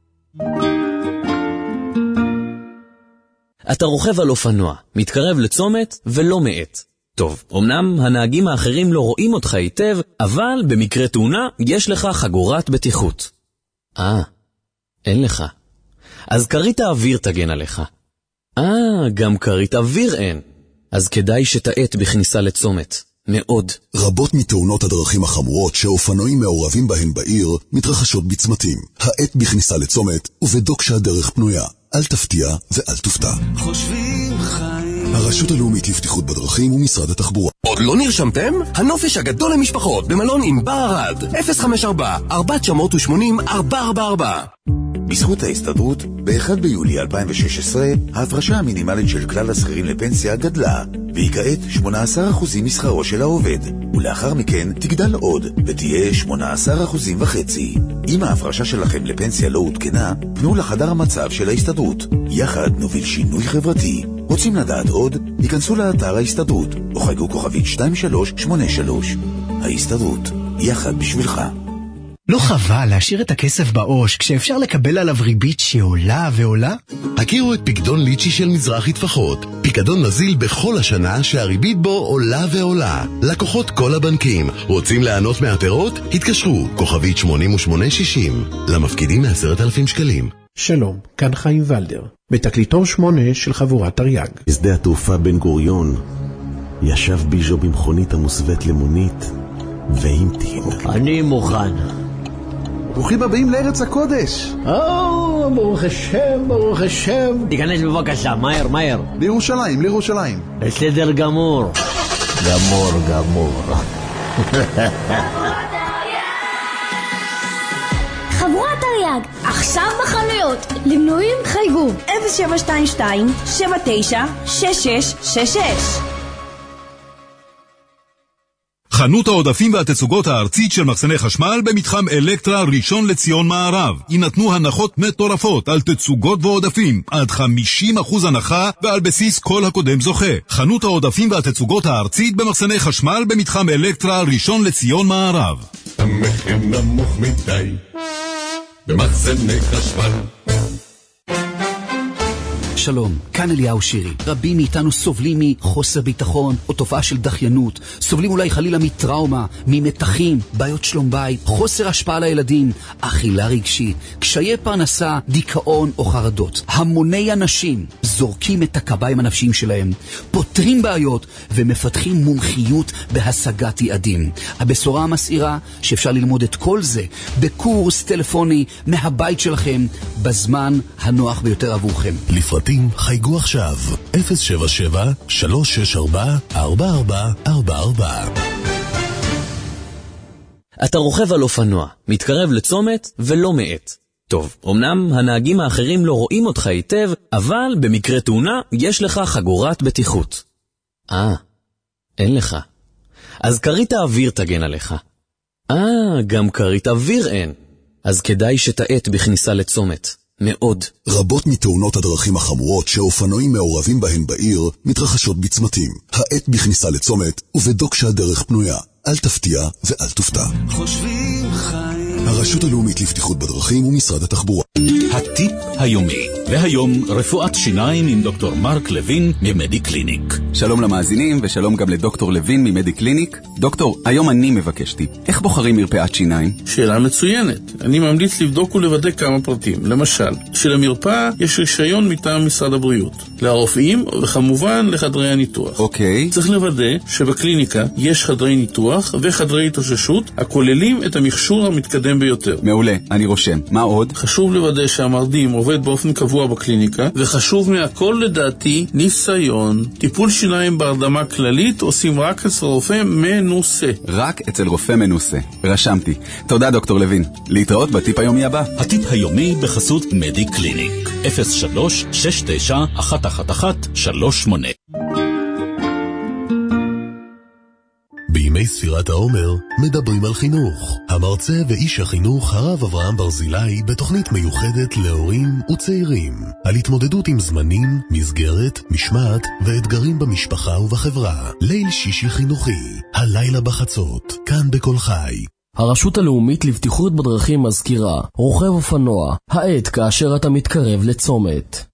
אתה רוכב על אופנוע, מתקרב לצומת ולא מעט. טוב, אמנם הנהגים האחרים לא רואים אותך היטב, אבל במקרה תאונה יש לך חגורת בטיחות. אה, אין לך. אז קרית האוויר תגן עליך. אה, גם קרית אוויר אין. אז כדאי שתעט בכניסה לצומת. מאוד. רבות מתאונות הדרכים החמורות שאופנועים מעורבים בהן בעיר מתרחשות בצמתים. העט בכניסה לצומת ובדוק שהדרך פנויה. אל תפתיע ואל תופתע. חושבים חיים. הרשות הלאומית לבטיחות בדרכים ומשרד התחבורה. עוד לא נרשמתם? הנופש הגדול למשפחות במלון ענבר ערד אפס חמש ארבע ארבע תשע שמונים ארבע ארבע ארבע. בזכות ההסתדרות, ב-אחד ביולי אלפיים ושש עשרה, ההפרשה המינימלית של כלל השכירים לפנסיה גדלה, והיא כעת שמונה עשר אחוזים משכרו של העובד, ולאחר מכן תגדל עוד, ותהיה שמונה עשר אחוזים וחצי. אם ההפרשה שלכם לפנסיה לא עודכנה, פנו לחדר המצב של ההסתדרות. יחד נוביל שינוי חברתי. רוצים לדעת עוד? היכנסו לאתר ההסתדרות, או חייגו כוכבית שתיים שלוש שמונה שלוש. ההסתדרות, יחד בשבילך. לא חבל להשאיר את הכסף בעו"ש כשאפשר לקבל עליו ריבית שעולה ועולה? הכירו את פיקדון ליצ'י של מזרחי טפחות. פיקדון נזיל בכל השנה שהריבית בו עולה ועולה. לקוחות כל הבנקים. רוצים ליהנות מהפירות? התקשרו, כוכבית שמונים ושמונה שישים. למפקידים מעשרת אלפים שקלים. שלום, כאן חיים ולדר. בתקליטור שמונה של חבורת תרי"ג. בשדה התעופה בן גוריון ישב ביז'ו במכונית המוסווית למונית והמתין. אני מוכן. ברוכים הבאים לארץ הקודש. או, ברוך השם, ברוך השם. תיכנס בבקשה, מהר, מהר. לירושלים, לירושלים. בסדר גמור. גמור, גמור. חבורת תרי"ג, עכשיו בחנויות. למנויים חייגו אפס שבע שתיים שתיים שבע תשע שש שש שש שש. חנות העודפים והתצוגות הארצית של מחסני חשמל במתחם אלקטרה ראשון לציון מערב. יינתנו הנחות מטורפות על תצוגות ועודפים, עד חמישים אחוז הנחה ועל בסיס כל הקודם זוכה. חנות העודפים והתצוגות הארצית במחסני חשמל במתחם אלקטרה ראשון לציון מערב. המחיר נמוך מדי במחסני חשמל. שלום, כאן אליהו שירי. רבים מאיתנו סובלים מחוסר ביטחון או תופעה של דחיינות. סובלים אולי חלילה מטראומה, ממתחים, בעיות שלום בית, חוסר השפעה על הילדים, אכילה רגשית, קשיי פרנסה, דיכאון או חרדות. המוני אנשים זורקים את הקביים הנפשיים שלהם, פותרים בעיות ומפתחים מומחיות בהשגת יעדים. הבשורה המסעירה שאפשר ללמוד את כל זה בקורס טלפוני מהבית שלכם בזמן הנוח ביותר עבורכם. לפרטים חייגו עכשיו אפס שבע שבע שלוש שש ארבע ארבע ארבע ארבע ארבע. אתה רוכב על אופנוע, מתקרב לצומת ולא מעט. טוב, אמנם הנהגים האחרים לא רואים אותך היטב, אבל במקרה תאונה יש לך חגורת בטיחות. אה, אין לך. אז קרית האוויר תגן עליך. אה, גם קרית אוויר אין. אז כדאי שתעט בכניסה לצומת. מאוד. רבות מתאונות הדרכים החמורות שאופנועים מעורבים בהן בעיר מתרחשות בצמתים. העט בכניסה לצומת ובדוק שהדרך פנויה. אל תפתיע ואל תופתע. חושבים חיים. הרשות הלאומית לבטיחות בדרכים ומשרד התחבורה. הטיפ היומי. והיום רפואת שיניים עם דוקטור מרק לוין ממדי קליניק. שלום למאזינים ושלום גם לדוקטור לוין ממדי קליניק. דוקטור, היום אני מבקש טיפ. איך בוחרים מרפאת שיניים? שאלה מצוינת. אני ממליץ לבדוק ולוודא כמה פרטים. למשל, שלמרפאה יש רישיון מטעם משרד הבריאות, לרופאים וכמובן לחדרי הניתוח. אוקיי. צריך לוודא שבקליניקה יש חדרי ניתוח וחדרי התאוששות הכוללים את המכשור המתקדם ביותר. מעולה, אני רושם. מה עוד? חשוב לוודא שהמרדים עובד באופן קבוע בקליניקה, וחשוב מהכל לדעתי ניסיון. טיפול שיניים בהרדמה כללית עושים רק אצל רופא מנוסה. רק אצל רופא מנוסה. רשמתי. תודה דוקטור לוין. להתראות בטיפ היומי הבא. הטיפ היומי בחסות מדי קליניק. אפס שלוש שש תשע אחת אחת אחת שלוש שמונה. בימי ספירת העומר מדברים על חינוך. המרצה ואיש החינוך הרב אברהם ברזילי בתוכנית מיוחדת להורים וצעירים על התמודדות עם זמנים, מסגרת, משמעת ואתגרים במשפחה ובחברה. ליל שישי חינוכי, הלילה בחצות, כאן בכל חי. הרשות הלאומית לבטיחות בדרכים מזכירה, רוכב אופנוע, העט כאשר אתה מתקרב לצומת.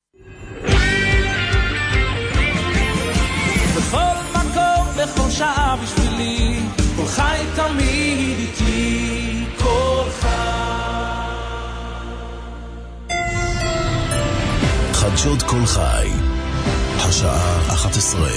בכל מקום, בכל שעה בשבילי, כל חי תמיד איתי, כל חי. חדשות כל חי, השעה אחת עשרה.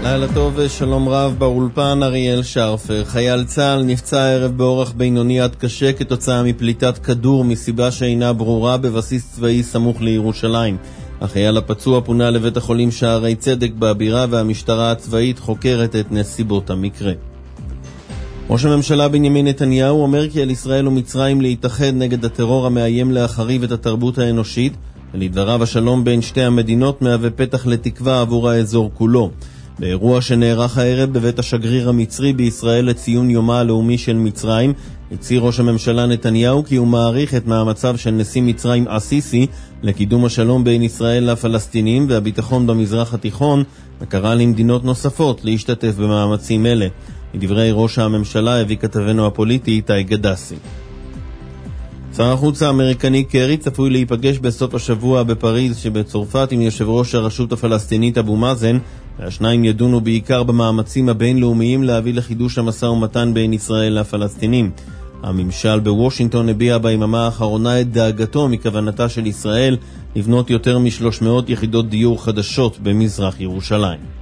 לילה טוב ושלום רב באולפן אריאל שרפר. חייל צה"ל נפצע הערב באורח בינוני עד קשה כתוצאה מפליטת כדור מסיבה שאינה ברורה בבסיס צבאי סמוך לירושלים. החייל הפצוע פונה לבית החולים שערי צדק בבירה והמשטרה הצבאית חוקרת את נסיבות המקרה. ראש הממשלה בנימין נתניהו אומר כי על ישראל ומצרים להתאחד נגד הטרור המאיים להחריב את התרבות האנושית, ולדבריו השלום בין שתי המדינות מהווה פתח לתקווה עבור האזור כולו. באירוע שנערך הערב בבית השגריר המצרי בישראל לציון יומה הלאומי של מצרים, הצהיר ראש הממשלה נתניהו כי הוא מעריך את מאמציו של נשיא מצרים אסיסי לקידום השלום בין ישראל לפלסטינים והביטחון במזרח התיכון, וקרא למדינות נוספות להשתתף במאמצים אלה. מדברי ראש הממשלה הביא כתבנו הפוליטי איתי גדסי. שר החוץ האמריקני קרי צפוי להיפגש בסוף השבוע בפריז שבצרפת עם יושב ראש הרשות הפלסטינית אבו מאזן, והשניים ידונו בעיקר במאמצים הבינלאומיים להביא לחידוש המשא ומתן בין ישראל לפלסטינים. הממשל בוושינגטון הביע ביממה האחרונה את דאגתו מכוונתה של ישראל לבנות יותר מ-שלוש מאות יחידות דיור חדשות במזרח ירושלים.